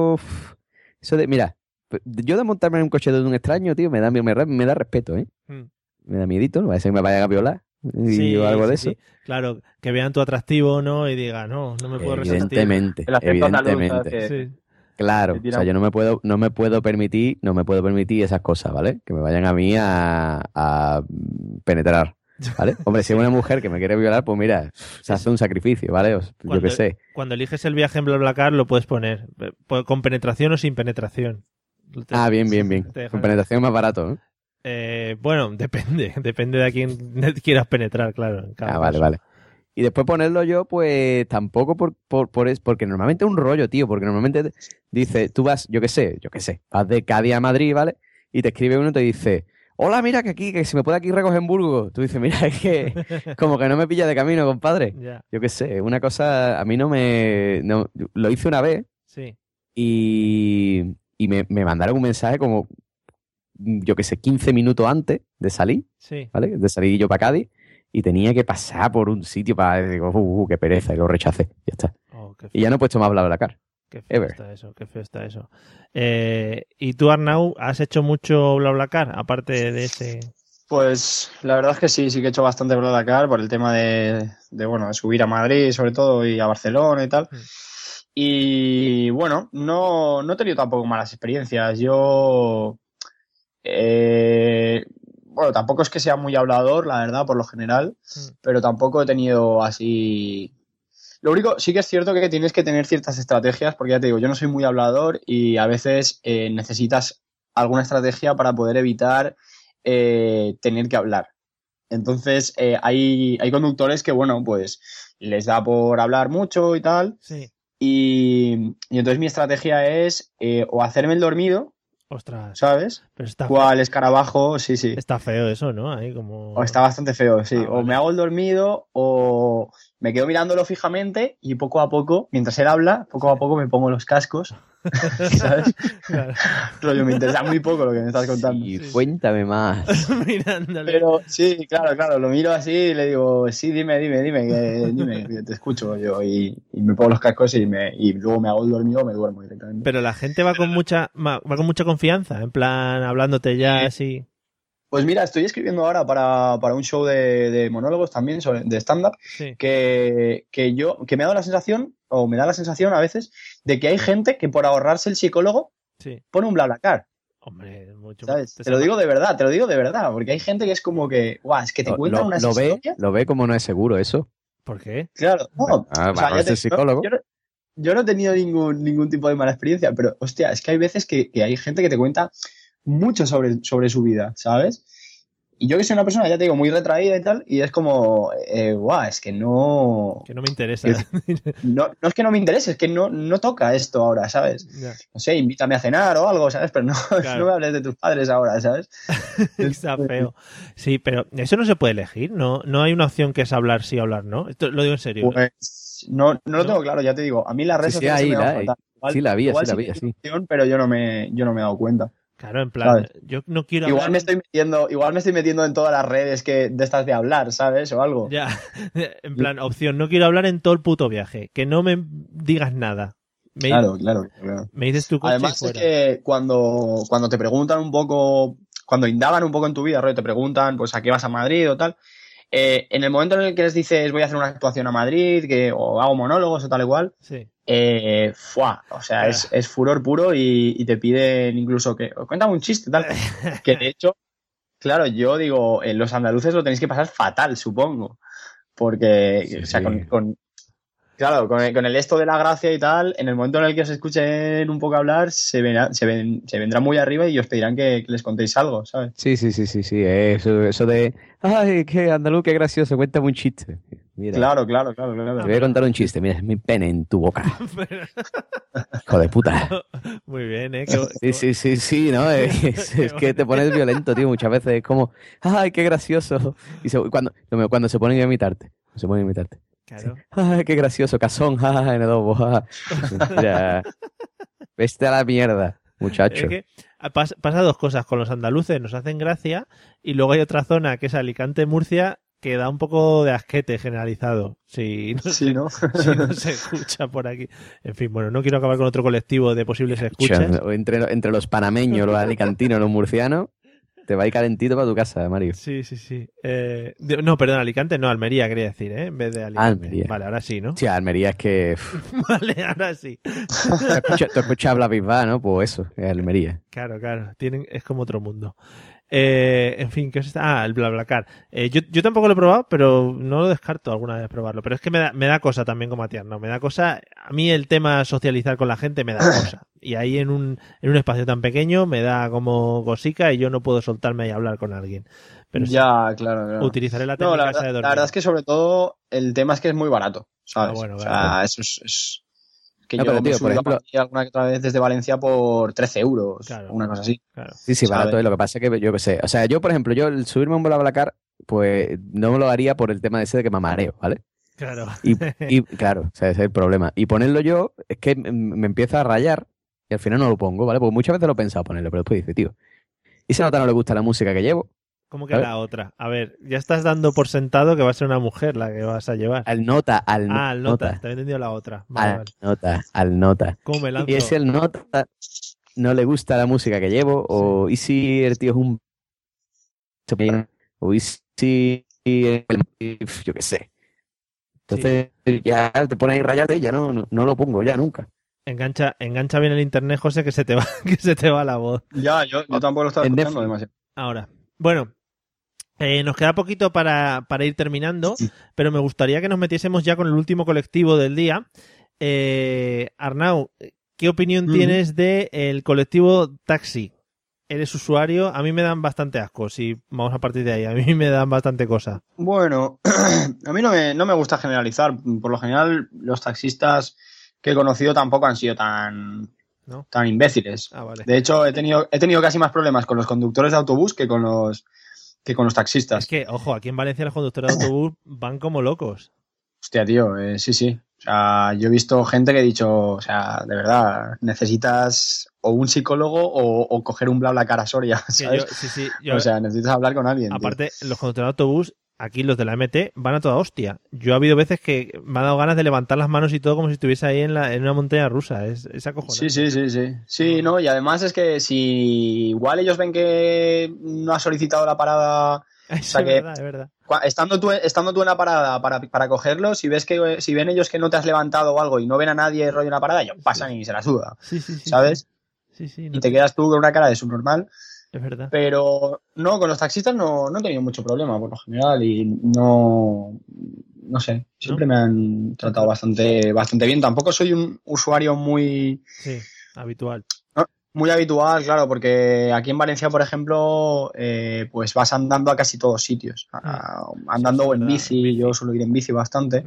mira, yo de montarme en un coche de un extraño, tío, me da respeto, ¿eh? Me da miedito, no va a ser que me vayan a violar. O algo de eso. Sí. Claro, que vean tu atractivo, ¿no? Y digan, no me puedo resistir. Evidentemente. Claro, o sea, yo no me puedo permitir esas cosas, ¿vale? Que me vayan a mí a penetrar, ¿vale? Hombre, si es una mujer que me quiere violar, pues mira, se hace un sacrificio, ¿vale? Yo qué sé. Cuando eliges el viaje en BlaBlaCar lo puedes poner con penetración o sin penetración. Bien. Con penetración más barato, ¿no? Bueno, depende de a quién quieras penetrar, claro. Vale. Y después ponerlo yo, pues tampoco porque normalmente es un rollo, tío, porque normalmente dice, tú vas, yo qué sé, vas de Cádiz a Madrid, ¿vale? Y te escribe uno y te dice, hola, mira que se me puede aquí recoger en Burgos. Tú dices, mira, es que como que no me pilla de camino, compadre. Yeah. Yo qué sé, una cosa, a mí lo hice una vez. Sí. Y me mandaron un mensaje como, yo qué sé, 15 minutos antes de salir, ¿vale? De salir yo para Cádiz y tenía que pasar por un sitio para decir, qué pereza, y lo rechacé, ya está. Y ya no he puesto más BlaBlaCar. Qué feo está eso. ¿Y tú, Arnau, has hecho mucho BlaBlaCar, aparte de ese...? Pues la verdad es que sí que he hecho bastante BlaBlaCar por el tema de subir a Madrid, sobre todo, y a Barcelona y tal. Y bueno, no he tenido tampoco malas experiencias. Yo... tampoco es que sea muy hablador, la verdad, por lo general, pero tampoco he tenido así... Lo único, sí que es cierto que tienes que tener ciertas estrategias, porque ya te digo, yo no soy muy hablador y a veces necesitas alguna estrategia para poder evitar tener que hablar. Entonces, hay conductores que, bueno, pues les da por hablar mucho y tal. Sí. Y entonces mi estrategia es o hacerme el dormido Ostras. ¿Sabes? Pero está ¿Cuál escarabajo? Sí, sí. Está feo eso, ¿no? Ahí como... O está bastante feo, sí. Ah, O vale. me hago el dormido o me quedo mirándolo fijamente y poco a poco, mientras él habla, poco a poco me pongo los cascos. ¿Sabes? Claro. Rollo, me interesa muy poco lo que me estás contando. Y Sí. cuéntame más. Mirándole. Pero sí, claro, lo miro así y le digo, sí, dime, que te escucho yo. Y me pongo los cascos y luego me hago el dormido o me duermo directamente. Pero la gente va con mucha confianza, en plan, hablándote ya así. Pues mira, estoy escribiendo ahora para un show de monólogos también, de stand-up, Sí. que me ha dado la sensación, o me da la sensación a veces, de que hay gente que por ahorrarse el psicólogo Sí. pone un BlaBlaCar. Hombre, mucho ¿Sabes? Te lo digo de verdad, porque hay gente que es como que, guau, es que te cuentan unas historias. Lo ve como no es seguro eso. ¿Por qué? Claro, no, o sea, va a ser psicólogo. Yo no he tenido ningún tipo de mala experiencia, pero, hostia, es que hay veces que hay gente que te cuenta mucho sobre su vida, ¿sabes? Y yo que soy una persona, ya te digo, muy retraída y tal, y es como, guau, es que no... Que no me interesa. No es que no me interese, es que no toca esto ahora, ¿sabes? Ya. No sé, invítame a cenar o algo, ¿sabes? Pero no, Claro. no me hables de tus padres ahora, ¿sabes? Está feo. Sí, pero eso no se puede elegir. No hay una opción que es hablar sí, hablar no. Esto lo digo en serio. Pues no lo tengo claro, ya te digo. A mí las redes Sí, sociales ahí se me dan la hay. fatal. Sí la había, igual sí la había, tiene sí. opción, pero yo no me he dado cuenta. Claro, en plan, ¿Sabes? yo no quiero Igual hablar... me estoy metiendo en todas las redes de estas de hablar, ¿sabes? O algo. Ya, en plan, opción, no quiero hablar en todo el puto viaje. Que no me digas nada. Claro. Me dices tu coche Además y es fuera. que cuando te preguntan un poco, cuando indagan un poco en tu vida, rollo, te preguntan, pues, ¿a qué vas a Madrid o tal? En el momento en el que les dices voy a hacer una actuación a Madrid, o hago monólogos o tal igual, Sí. o sea, es furor puro y te piden incluso que cuéntame un chiste tal, que de hecho, claro, yo digo, los andaluces lo tenéis que pasar fatal, supongo, porque, Sí, o sea, sí. claro, con el esto de la gracia y tal, en el momento en el que os escuchen un poco hablar, se vendrán muy arriba y os pedirán que les contéis algo, ¿sabes? Sí. Eso de, ay, qué andaluz, qué gracioso, cuéntame un chiste. Mira, Claro. te voy a contar un chiste, mira, es mi pene en tu boca. Hijo de puta. Muy bien, ¿eh? Sí, ¿no? Es que te pones violento, tío, muchas veces es como, ay, qué gracioso. Y cuando se ponen a imitarte, Claro. ay, qué gracioso, cazón, jaja, N2, jaja. Mira, vete a la mierda, muchacho. Es que pasa dos cosas con los andaluces, nos hacen gracia, y luego hay otra zona que es Alicante-Murcia que da un poco de asquete generalizado. Si no, Sí, ¿no? si no se escucha por aquí. En fin, bueno, no quiero acabar con otro colectivo de posibles escuchas. Entre los panameños, los alicantinos, los murcianos, te va a ir calentito para tu casa, Mario. Sí. No, perdón, Alicante, no, Almería quería decir, ¿eh? En vez de Alicante. Almería. Vale, ahora sí, ¿no? Sí, Almería es que... Vale, ahora sí. Tú escuchas hablar Bisbal, ¿no? Pues eso, es Almería. Claro. Es como otro mundo. En fin, ¿qué os está? Ah, el BlaBlaCar. Yo tampoco lo he probado, pero no lo descarto alguna vez probarlo. Pero es que me da cosa también como a ti, ¿no? Me da cosa. A mí el tema socializar con la gente me da cosa. Y ahí en un espacio tan pequeño me da como cosica y yo no puedo soltarme ahí a hablar con alguien. Pero sí, Ya, claro. utilizaré la No, técnica la esa de dormir. verdad es que sobre todo el tema es que es muy barato, ¿sabes? Ah, bueno, o claro. sea, eso es que No, yo pero, me tío, he subido por ejemplo- a Madrid alguna que otra vez desde Valencia por 13 euros, Claro. una cosa así. Claro. Sí, ¿sabes? barato es. Lo que pasa es que yo qué sé. O sea, yo, por ejemplo, el subirme a un BlaBlaCar, pues no lo haría por el tema ese de que me mareo, ¿vale? Claro. Y claro, o sea, ese es el problema. Y ponerlo yo es que me empieza a rayar y al final no lo pongo, ¿vale? Porque muchas veces lo he pensado ponerlo, pero después dice, tío, ¿y si a Nota no le gusta la música que llevo? ¿Cómo que A ver. la otra? A ver, ya estás dando por sentado que va a ser una mujer la que vas a llevar. Al Nota. Al nota. Te había entendido la otra. Vale. Al Nota. ¿Cómo me lanzo? Y si el Nota no le gusta la música que llevo, o y si el tío es un... o y si... yo qué sé. Entonces ya te pones ahí rayate y ya no lo pongo ya nunca. Engancha bien el internet, José, que se te va la voz. Ya, yo tampoco lo estaba En escuchando Netflix. demasiado. Ahora, bueno, nos queda poquito para ir terminando, pero me gustaría que nos metiésemos ya con el último colectivo del día. Arnau, ¿qué opinión tienes del colectivo taxi? ¿Eres usuario? A mí me dan bastante asco, si vamos a partir de ahí. A mí me dan bastante cosa. Bueno, a mí no me gusta generalizar. Por lo general, los taxistas que he conocido tampoco han sido tan ¿no? tan imbéciles. Vale. De hecho, he tenido casi más problemas con los conductores de autobús que con los taxistas. Es que, ojo, aquí en Valencia los conductores de autobús van como locos. Hostia, tío, sí. O sea, yo he visto gente que he dicho, o sea, de verdad, necesitas o un psicólogo o coger un BlaBlaCar Soria, ¿sabes? O sea, necesitas hablar con alguien. Aparte, los conductores de autobús, aquí los de la MT, van a toda hostia. Yo ha habido veces que me ha dado ganas de levantar las manos y todo como si estuviese ahí en una montaña rusa. Es acojonante. Sí. Sí, no, y además es que si igual ellos ven que no has solicitado la parada... O sea, es verdad. Estando tú en la parada para cogerlo, si ven ellos que no te has levantado o algo y no ven a nadie rollo en la parada, ellos pasan y se la suda. Sí, ¿sabes? Sí, y te quedas tú con una cara de subnormal. Es verdad. Pero no, con los taxistas no he tenido mucho problema por lo general y no sé, siempre me han tratado bastante bien. Tampoco soy un usuario muy... Sí, habitual. Muy habitual, claro, porque aquí en Valencia, por ejemplo, pues vas andando a casi todos sitios. Andando o en bici, yo suelo ir en bici bastante.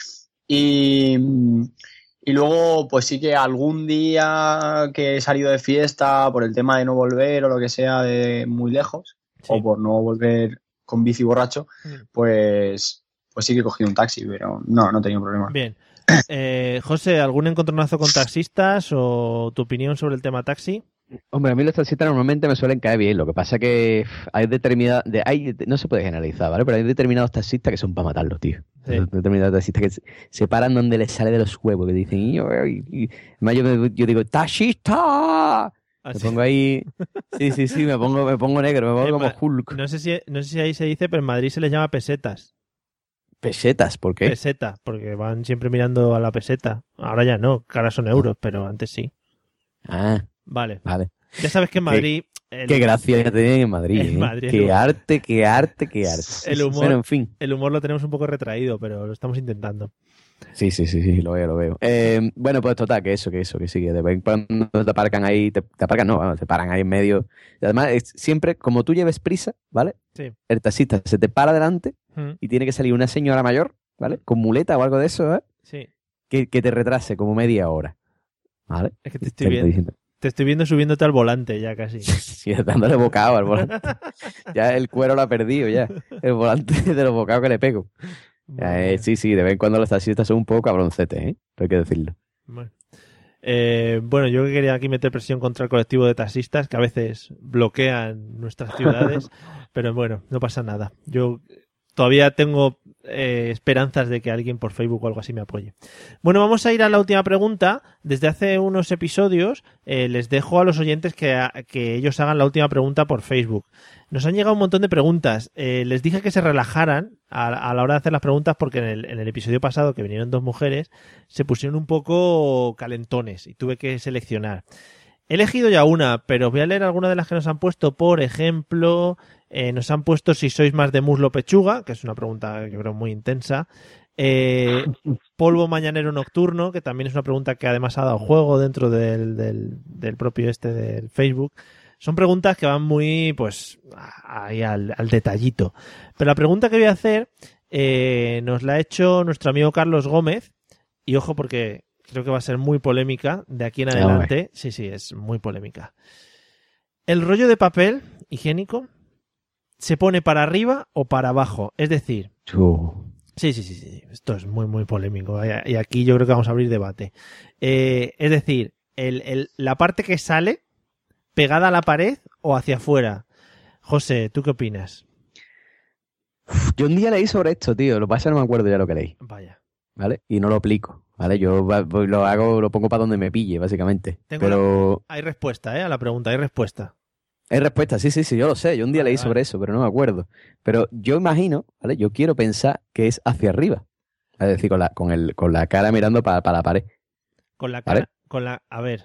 Y luego, pues sí que algún día que he salido de fiesta por el tema de no volver o lo que sea de muy lejos, o por no volver con bici borracho, pues sí que he cogido un taxi, pero no he tenido problema. Bien. José, ¿algún encontronazo con taxistas o tu opinión sobre el tema taxi? Hombre, a mí los taxistas normalmente me suelen caer bien. Lo que pasa es que hay no se puede generalizar, ¿vale? Pero hay determinados taxistas que son para matarlos, tío. Sí. Determinados taxistas que se paran donde les sale de los huevos, que dicen, y yo digo, ¡taxista! Me pongo ahí, sí, me pongo negro, me pongo como Hulk. No sé si ahí se dice, pero en Madrid se les llama pesetas. ¿Pesetas? ¿Por qué? Peseta, porque van siempre mirando a la peseta. Ahora ya no, que ahora son euros, pero antes sí. Ah, vale. Ya sabes que en Madrid... Qué gracia ya tienen en Madrid. Qué arte. El humor, bueno, en fin. El humor lo tenemos un poco retraído, pero lo estamos intentando. Sí, lo veo. Bueno, pues total, que sí, que de vez en cuando te aparcan ahí, te paran ahí en medio. Y además, siempre, como tú lleves prisa, ¿vale? Sí. El taxista se te para delante y tiene que salir una señora mayor, ¿vale? Con muleta o algo de eso, ¿eh? Sí. Que te retrase como media hora, ¿vale? Es que te estoy viendo subiéndote al volante ya casi. Sí, dándole bocado al volante. Ya el cuero lo ha perdido ya. El volante de los bocados que le pego. Sí, de vez en cuando los taxistas son un poco cabroncetes, ¿eh? Hay que decirlo. Bueno, yo quería aquí meter presión contra el colectivo de taxistas que a veces bloquean nuestras ciudades, pero bueno, no pasa nada. Yo todavía tengo esperanzas de que alguien por Facebook o algo así me apoye. Bueno, vamos a ir a la última pregunta. Desde hace unos episodios les dejo a los oyentes que ellos hagan la última pregunta por Facebook. Nos han llegado un montón de preguntas. Les dije que se relajaran a la hora de hacer las preguntas porque en el episodio pasado, que vinieron 2 mujeres, se pusieron un poco calentones y tuve que seleccionar. He elegido ya una, pero voy a leer algunas de las que nos han puesto. Por ejemplo, nos han puesto si sois más de muslo o pechuga, que es una pregunta yo creo muy intensa. Polvo mañanero nocturno, que también es una pregunta que además ha dado juego dentro del propio del Facebook. Son preguntas que van muy, pues, ahí al detallito. Pero la pregunta que voy a hacer nos la ha hecho nuestro amigo Carlos Gómez. Y ojo, porque creo que va a ser muy polémica de aquí en adelante. Sí, es muy polémica. ¿El rollo de papel higiénico se pone para arriba o para abajo? Es decir... Sí. Esto es muy, muy polémico. Y aquí yo creo que vamos a abrir debate. Es decir, la parte que sale... ¿pegada a la pared o hacia afuera? José, ¿tú qué opinas? Yo un día leí sobre esto, tío. Lo que pasa es que no me acuerdo ya lo que leí. Vaya. ¿Vale? Y no lo aplico, ¿vale? Yo lo pongo para donde me pille, básicamente. Hay respuesta, a la pregunta, hay respuesta. Hay respuesta, sí, yo lo sé. Yo un día leí sobre eso, pero no me acuerdo. Pero yo imagino, ¿vale? Yo quiero pensar que es hacia arriba. Es decir, con la cara mirando para la pared. Con la cara, ¿vale? A ver...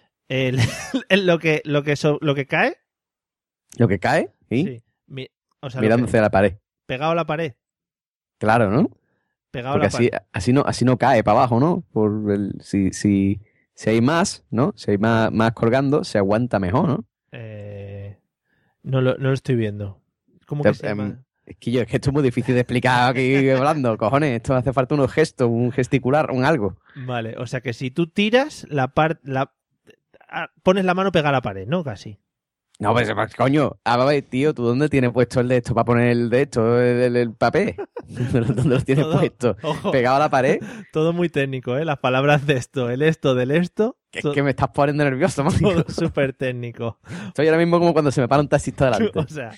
lo que cae. ¿Lo que cae? ¿Sí? Mirando hacia la pared. Pegado a la pared. Claro, ¿no? Pegado porque a la pared. Así no cae para abajo, ¿no? Si hay más, ¿no? Si hay más colgando, se aguanta mejor, ¿no? No lo estoy viendo. ¿Cómo que se llama? Es que esto es muy difícil de explicar aquí hablando, cojones. Esto hace falta unos gestos, un gesticular, un algo. Vale, o sea que si tú tiras pones la mano pegada a la pared, ¿no? Casi. No, pues coño, a ver, tío, ¿tú dónde tienes puesto el de esto para poner el de esto, el papel? ¿Dónde lo tienes puesto? Ojo, ¿Pegado a la pared? todo muy técnico, ¿eh? Las palabras de esto, el esto, del esto. Es que me estás poniendo nervioso, man. Todo súper técnico. Estoy ahora mismo como cuando se me para un taxista delante. O sea,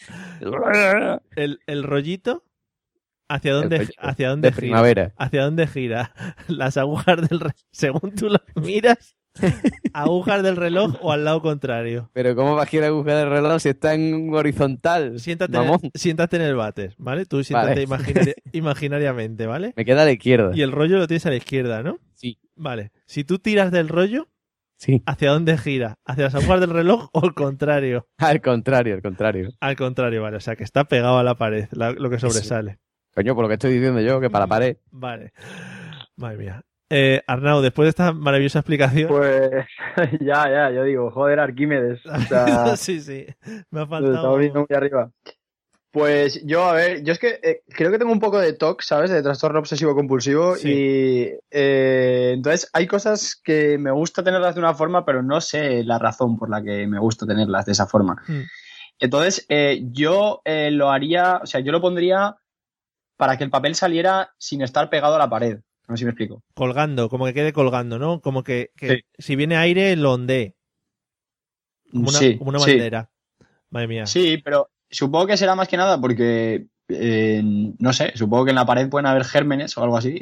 el rollito, ¿hacia dónde rollito gira? de primavera. ¿Hacia dónde gira? Las agujas del reloj, según tú lo miras, agujas del reloj o al lado contrario. Pero ¿cómo va a girar la aguja del reloj si está en horizontal? Siéntate en el váter, ¿vale? Tú siéntate Vale. imaginariamente, ¿vale? Me queda a la izquierda. Y el rollo lo tienes a la izquierda, ¿no? Sí. Vale. Si tú tiras del rollo, Sí. ¿hacia dónde gira? ¿Hacia las agujas del reloj o al contrario? Al contrario. Al contrario, vale. O sea, que está pegado a la pared, lo que sobresale. Coño, por lo que estoy diciendo yo, que para la pared. Vale. Madre mía. Arnau, después de esta maravillosa explicación... Pues ya, yo digo, joder, Arquímedes. O sea, sí. Me ha lo faltado... estamos viendo muy arriba. Pues yo, a ver, yo es que creo que tengo un poco de TOC, ¿sabes? De trastorno obsesivo compulsivo. Sí. Y entonces hay cosas que me gusta tenerlas de una forma, pero no sé la razón por la que me gusta tenerlas de esa forma. Entonces yo lo haría, o sea, yo lo pondría para que el papel saliera sin estar pegado a la pared. No sé si me explico. Colgando, como que quede colgando, ¿no? Como que Sí. si viene aire, lo ondee. Como una Sí. bandera. Madre mía. Sí, pero supongo que será más que nada porque, no sé, supongo que en la pared pueden haber gérmenes o algo así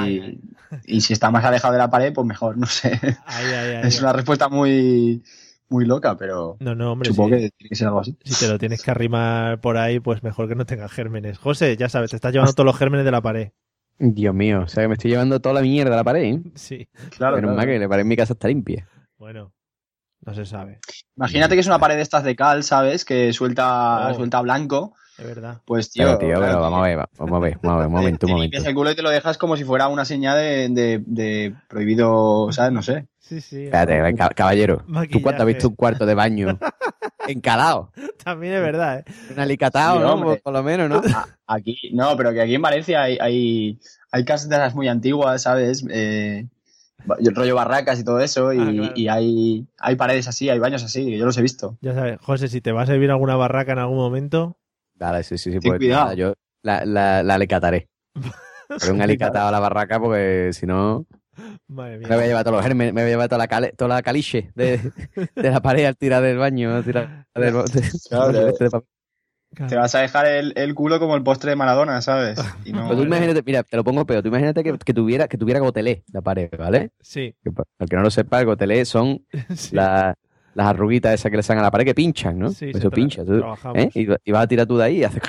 y si está más alejado de la pared, pues mejor, no sé. Ay, Es una respuesta muy, muy loca, pero No, hombre, supongo sí. que tiene que ser algo así. Si te lo tienes que arrimar por ahí, pues mejor que no tenga gérmenes. José, ya sabes, te estás llevando todos los gérmenes de la pared. Dios mío, o sea que me estoy llevando toda la mierda a la pared, ¿eh? Sí. Claro, Menos mal claro. que la pared en mi casa está limpia. Bueno, no se sabe. Imagínate que es una pared de estas de cal, ¿sabes? Que suelta blanco. Es verdad. Pues, tío, Pero, tío, claro, vamos a ver, un momento. te limpias el culo y te lo dejas como si fuera una señal de prohibido, ¿sabes? No sé. Sí. Espérate, caballero, Maquillaje. ¿tú cuánto has visto un cuarto de baño encalado? También es verdad, ¿eh? Un alicatado, Sí, ¿no? hombre. Por lo menos, ¿no? Aquí, no, pero que aquí en Valencia hay casas de esas muy antiguas, ¿sabes? El rollo barracas y todo eso, claro. y hay paredes así, hay baños así, que yo los he visto. Ya sabes, José, si te vas a servir alguna barraca en algún momento... Vale, sí, Ten pues cuidado. nada, yo la alicataré. Pero un alicatado a la barraca porque si no Madre mía. me voy a llevar todos los gérmenes, me voy a llevar toda la caliche de la pared al tirar del baño, al tirar Claro, de papel. Claro. Te vas a dejar el culo como el postre de Maradona, ¿sabes? Y no, Pero tú imagínate, mira, te lo pongo peor, tú imagínate que tuviera gotelé la pared, ¿vale? Sí. Que para el que no lo sepa, el gotelé son Sí. las arruguitas esas que le salen a la pared que pinchan, ¿no? Sí, Eso pincha. Tú, trabajamos. ¿eh? Y vas a tirar tú de ahí y haces...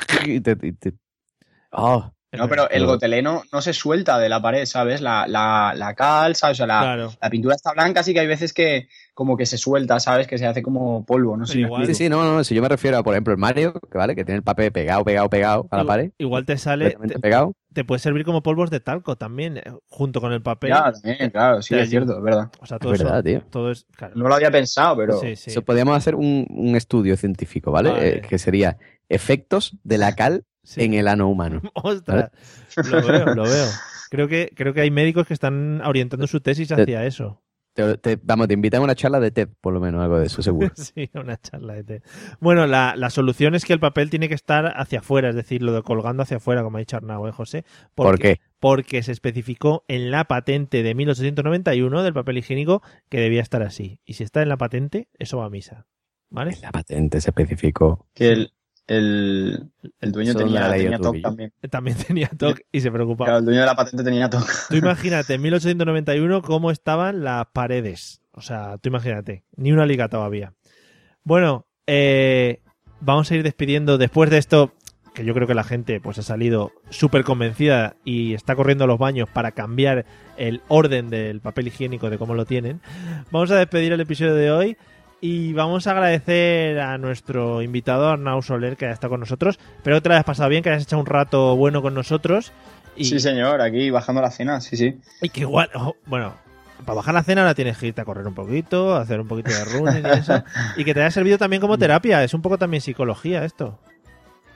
¡Oh! No, pero el goteleno no se suelta de la pared, ¿sabes? La cal, ¿sabes? O sea, Claro. la pintura está blanca, así que hay veces que como que se suelta, ¿sabes? Que se hace como polvo, no sé. Pero si me igual- explico. Sí, no, si yo me refiero a, por ejemplo, el Mario, que vale, que tiene el papel pegado a la pared, Igual te sale... completamente pegado. Te puede servir como polvos de talco también, junto con el papel. Ya, también, claro, sí, Te es cierto, es verdad. O sea, Es todo verdad, eso, tío. todo es... Claro. No lo había pensado, pero... Sí. Eso podríamos hacer un estudio científico, ¿vale? Vale. Que sería efectos de la cal Sí. en el ano humano. Ostras, lo veo. Creo que hay médicos que están orientando su tesis hacia eso. Te invitan a una charla de TED, por lo menos, algo de eso, seguro. Sí, una charla de té. Bueno, la solución es que el papel tiene que estar hacia afuera, es decir, lo de colgando hacia afuera, como ha dicho Arnau, José. ¿Por qué? Porque se especificó en la patente de 1891 del papel higiénico que debía estar así. Y si está en la patente, eso va a misa. ¿Vale? La patente se especificó. Que el dueño Eso tenía, la leí tenía tú, TOC Guillo. también. También tenía TOC y se preocupaba. Claro, el dueño de la patente tenía TOC. Tú imagínate en 1891 cómo estaban las paredes. O sea, tú imagínate, ni una alicatado había. Bueno, vamos a ir despidiendo después de esto, que yo creo que la gente pues ha salido súper convencida y está corriendo a los baños para cambiar el orden del papel higiénico de cómo lo tienen. Vamos a despedir el episodio de hoy y vamos a agradecer a nuestro invitado Arnau Soler que ha estado con nosotros. Espero que te lo hayas pasado bien, que hayas echado un rato bueno con nosotros. Y, Sí, señor, aquí bajando la cena, sí. y que igual, bueno, para bajar la cena ahora tienes que irte a correr un poquito, hacer un poquito de running y eso. Y que te haya servido también como terapia, es un poco también psicología esto.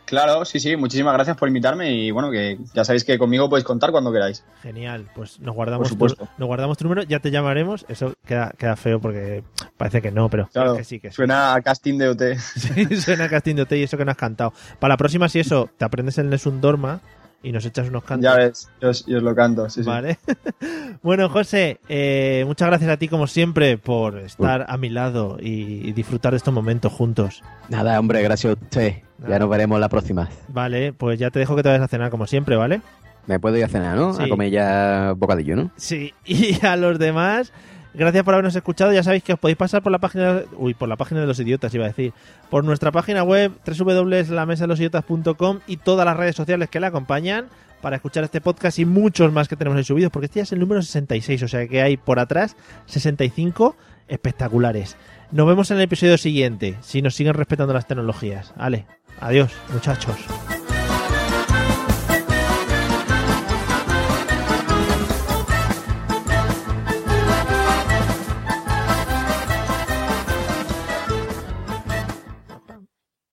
Claro, sí, muchísimas gracias por invitarme y bueno, que ya sabéis que conmigo podéis contar cuando queráis. Genial, pues nos guardamos tu número, ya te llamaremos, eso queda feo porque parece que no, pero claro, que sí. Suena a casting de OT. Sí, suena a casting de OT y eso que no has cantado. Para la próxima, si eso, te aprendes el Nessun Dorma y nos echas unos cantos. Ya ves, yo os lo canto, sí. Vale. Bueno, José, muchas gracias a ti como siempre por estar a mi lado y disfrutar de estos momentos juntos. Nada, hombre, gracias a usted. Nada. Ya nos veremos la próxima. Vale, pues ya te dejo que te vayas a cenar como siempre, ¿vale? Me puedo ir a cenar, ¿no? Sí. A comer ya bocadillo, ¿no? Sí, y a los demás... Gracias por habernos escuchado. Ya sabéis que os podéis pasar por la página de Los Idiotas, iba a decir. Por nuestra página web, www.lamesadelosidiotas.com y todas las redes sociales que la acompañan para escuchar este podcast y muchos más que tenemos ahí subidos, porque este ya es el número 66, o sea que hay por atrás 65 espectaculares. Nos vemos en el episodio siguiente, si nos siguen respetando las tecnologías. Vale, adiós, muchachos.